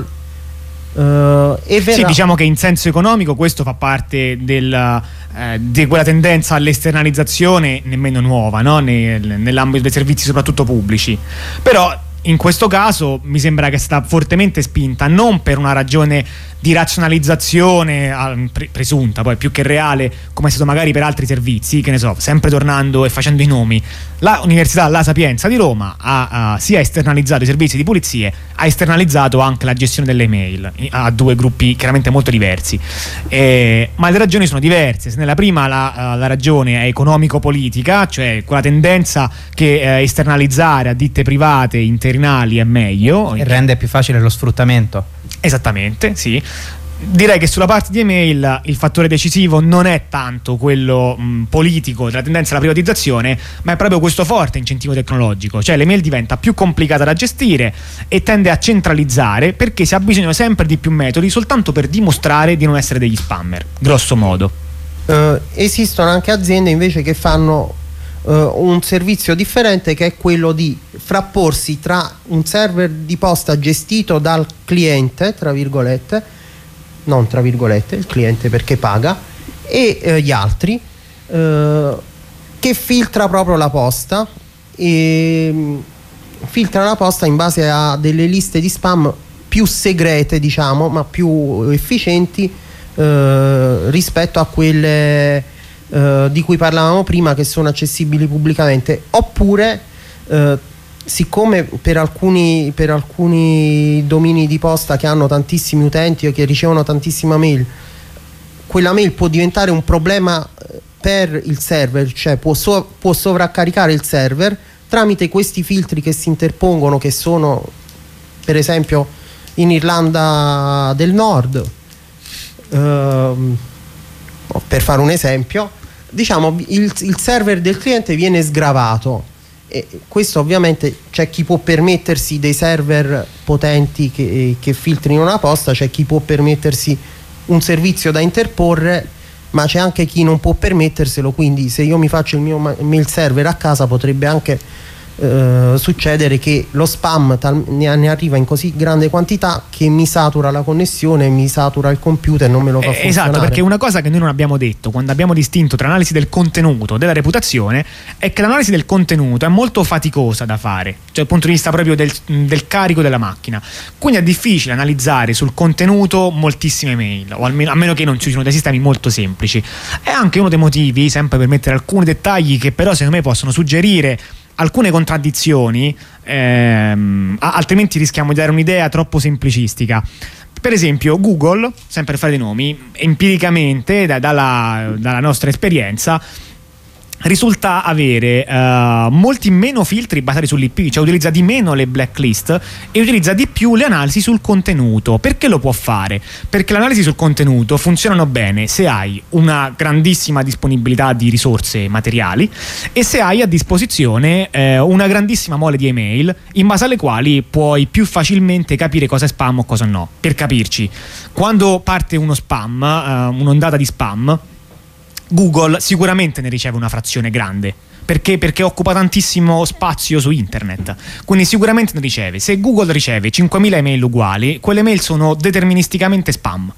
uh, e verrà... Sì, diciamo che in senso economico questo fa parte del, eh, di quella tendenza all'esternalizzazione nemmeno nuova, no? Nel, nell'ambito dei servizi soprattutto pubblici, però in questo caso mi sembra che sta fortemente spinta non per una ragione di razionalizzazione pre- presunta, poi più che reale, come è stato magari per altri servizi, che ne so, sempre tornando e facendo i nomi. La Università La Sapienza di Roma ha, ha sia esternalizzato i servizi di pulizie, ha esternalizzato anche la gestione delle mail a due gruppi chiaramente molto diversi, eh, ma le ragioni sono diverse. Se nella prima la, la ragione è economico-politica, cioè quella tendenza che eh, esternalizzare a ditte private interinali è meglio e rende più facile lo sfruttamento. Esattamente, sì. Direi che sulla parte di email il fattore decisivo non è tanto quello mh, politico della tendenza alla privatizzazione, ma è proprio questo forte incentivo tecnologico, cioè l'email diventa più complicata da gestire e tende a centralizzare, perché si ha bisogno sempre di più metodi soltanto per dimostrare di non essere degli spammer, grosso modo. Uh, esistono anche aziende invece che fanno uh, un servizio differente, che è quello di frapporsi tra un server di posta gestito dal cliente, tra virgolette, non tra virgolette, il cliente perché paga, e eh, gli altri, eh, che filtra proprio la posta, e mh, filtra la posta in base a delle liste di spam più segrete, diciamo, ma più efficienti eh, rispetto a quelle eh, di cui parlavamo prima, che sono accessibili pubblicamente. Oppure eh, siccome per alcuni, per alcuni domini di posta che hanno tantissimi utenti o che ricevono tantissima mail, quella mail può diventare un problema per il server, cioè può, so, può sovraccaricare il server tramite questi filtri che si interpongono, che sono per esempio in Irlanda del Nord, ehm, per fare un esempio, diciamo il, il server del cliente viene sgravato. E questo ovviamente c'è chi può permettersi dei server potenti che, che filtrino la posta, c'è chi può permettersi un servizio da interporre, ma c'è anche chi non può permetterselo. Quindi se io mi faccio il mio mail server a casa, potrebbe anche eh, succedere che lo spam tal- ne, ne arriva in così grande quantità che mi satura la connessione, mi satura il computer e non me lo fa eh, funzionare. Esatto, perché una cosa che noi non abbiamo detto quando abbiamo distinto tra analisi del contenuto della reputazione è che l'analisi del contenuto è molto faticosa da fare, cioè dal punto di vista proprio del, del carico della macchina, quindi è difficile analizzare sul contenuto moltissime mail, o almeno, a meno che non ci siano dei sistemi molto semplici. È anche uno dei motivi, sempre per mettere alcuni dettagli che però secondo me possono suggerire alcune contraddizioni, ehm, altrimenti rischiamo di dare un'idea troppo semplicistica. Per esempio Google, sempre per fare dei nomi, empiricamente da, dalla, dalla nostra esperienza risulta avere uh, molti meno filtri basati sull'I P, cioè utilizza di meno le blacklist e utilizza di più le analisi sul contenuto. Perché lo può fare? Perché le analisi sul contenuto funzionano bene se hai una grandissima disponibilità di risorse materiali e se hai a disposizione eh, una grandissima mole di email in base alle quali puoi più facilmente capire cosa è spam o cosa no. Per capirci, quando parte uno spam, uh, un'ondata di spam, Google sicuramente ne riceve una frazione grande. Perché? Perché occupa tantissimo spazio su internet, quindi sicuramente ne riceve. Se Google riceve cinquemila email uguali, quelle mail sono deterministicamente spam.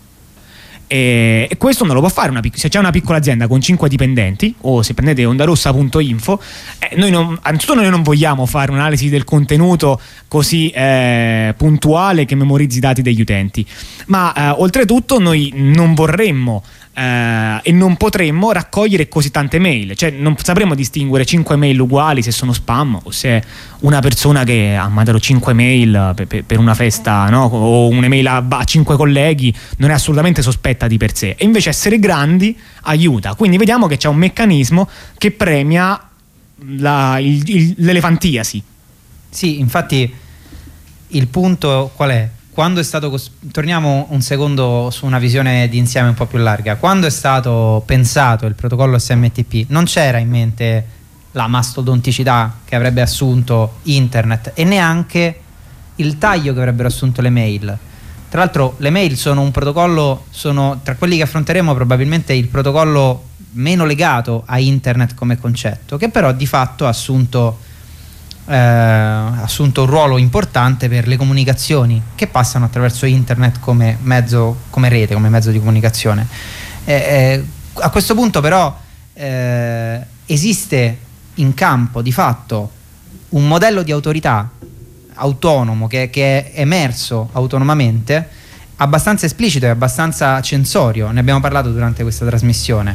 E, e questo non lo può fare una pic- se c'è una piccola azienda con cinque dipendenti, o se prendete ondarossa punto info, eh, noi non, anzitutto noi non vogliamo fare un'analisi del contenuto così eh, puntuale che memorizzi i dati degli utenti, ma eh, oltretutto noi non vorremmo Uh, e non potremmo raccogliere così tante mail, cioè non sapremo distinguere cinque mail uguali se sono spam o se una persona che ha mandato cinque mail per, per, per una festa, no? O un'email a, a cinque colleghi non è assolutamente sospetta di per sé, e invece essere grandi aiuta. Quindi vediamo che c'è un meccanismo che premia la, il, il, l'elefantiasi. Sì, infatti il punto qual è? quando è stato cos- torniamo un secondo su una visione di insieme un po' più larga. Quando è stato pensato il protocollo S M T P non c'era in mente la mastodonticità che avrebbe assunto internet e neanche il taglio che avrebbero assunto le mail. Tra l'altro le mail sono un protocollo, sono tra quelli che affronteremo probabilmente il protocollo meno legato a internet come concetto, che però di fatto ha assunto Eh, assunto un ruolo importante per le comunicazioni che passano attraverso internet come mezzo, come rete, come mezzo di comunicazione. Eh, eh, a questo punto però eh, esiste in campo di fatto un modello di autorità autonomo che, che è emerso autonomamente, abbastanza esplicito e abbastanza censorio. Ne abbiamo parlato durante questa trasmissione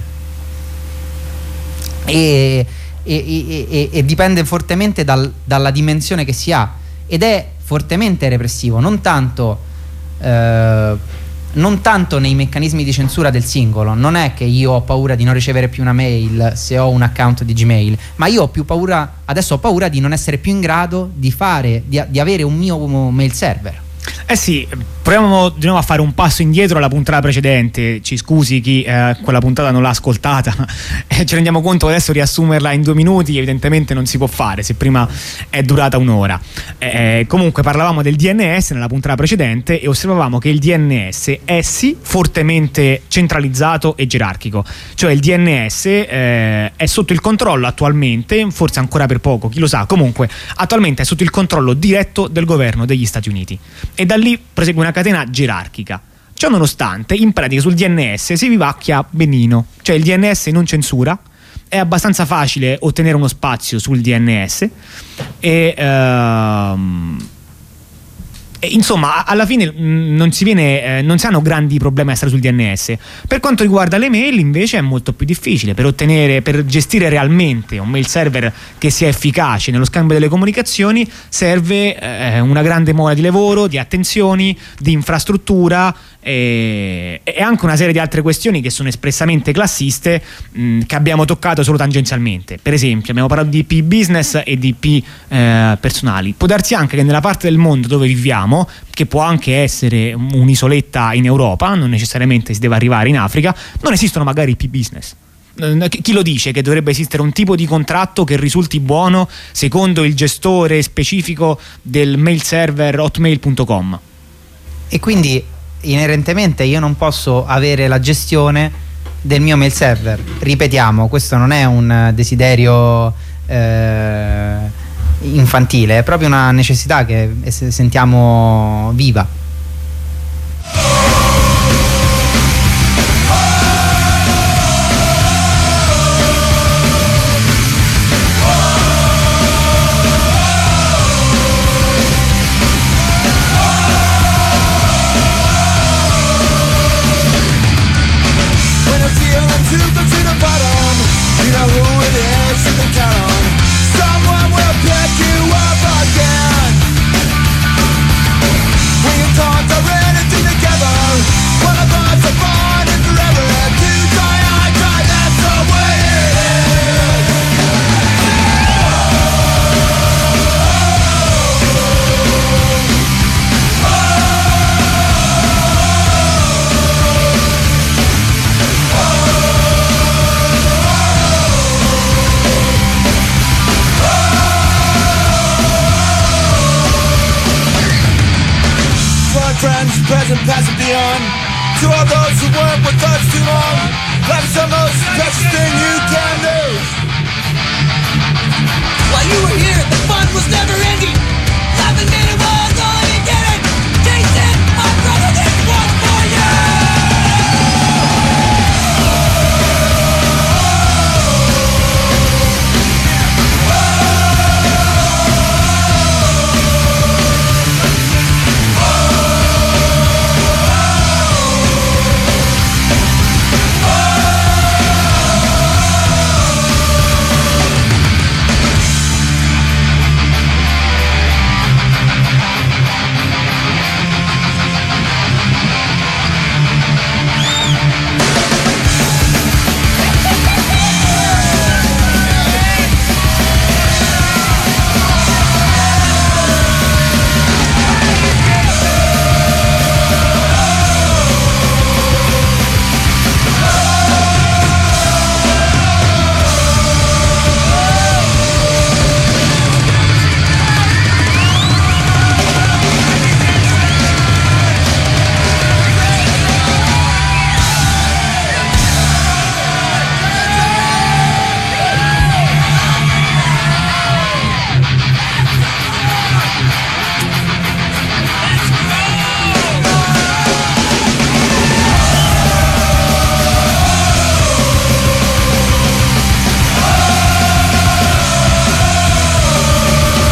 e E, e, e, e dipende fortemente dal, dalla dimensione che si ha ed è fortemente repressivo, non tanto eh, non tanto nei meccanismi di censura del singolo. Non è che io ho paura di non ricevere più una mail se ho un account di Gmail, ma io ho più paura, adesso ho paura di non essere più in grado di fare di, di avere un mio mail server. Eh sì, proviamo di nuovo a fare un passo indietro alla puntata precedente. Ci scusi chi eh, quella puntata non l'ha ascoltata. eh, ci rendiamo conto che adesso riassumerla in due minuti evidentemente non si può fare, se prima è durata un'ora. Eh, comunque parlavamo del D N S nella puntata precedente e osservavamo che il D N S è sì fortemente centralizzato e gerarchico. Cioè il D N S eh, è sotto il controllo attualmente, forse ancora per poco, chi lo sa, comunque attualmente è sotto il controllo diretto del governo degli Stati Uniti. E da lì prosegue una catena gerarchica. Ciò nonostante, in pratica sul D N S si vivacchia benino, cioè il D N S non censura, è abbastanza facile ottenere uno spazio sul D N S e, ehm, e insomma alla fine mh, non si viene, eh, non si hanno grandi problemi a stare sul D N S. Per quanto riguarda le mail invece è molto più difficile. Per ottenere, per gestire realmente un mail server che sia efficace nello scambio delle comunicazioni serve eh, una grande mole di lavoro, di attenzioni, di infrastruttura e, e anche una serie di altre questioni che sono espressamente classiste, mh, che abbiamo toccato solo tangenzialmente. Per esempio abbiamo parlato di I P business e di I P eh, personali. Può darsi anche che nella parte del mondo dove viviamo, che può anche essere un'isoletta in Europa, non necessariamente si deve arrivare in Africa, non esistono magari I P business. Chi lo dice che dovrebbe esistere un tipo di contratto che risulti buono secondo il gestore specifico del mail server hotmail punto com? E quindi inerentemente io non posso avere la gestione del mio mail server. Ripetiamo, questo non è un desiderio eh, infantile, è proprio una necessità che sentiamo viva. Present, past and beyond. To all those who weren't with us too long, life's the most precious thing you can.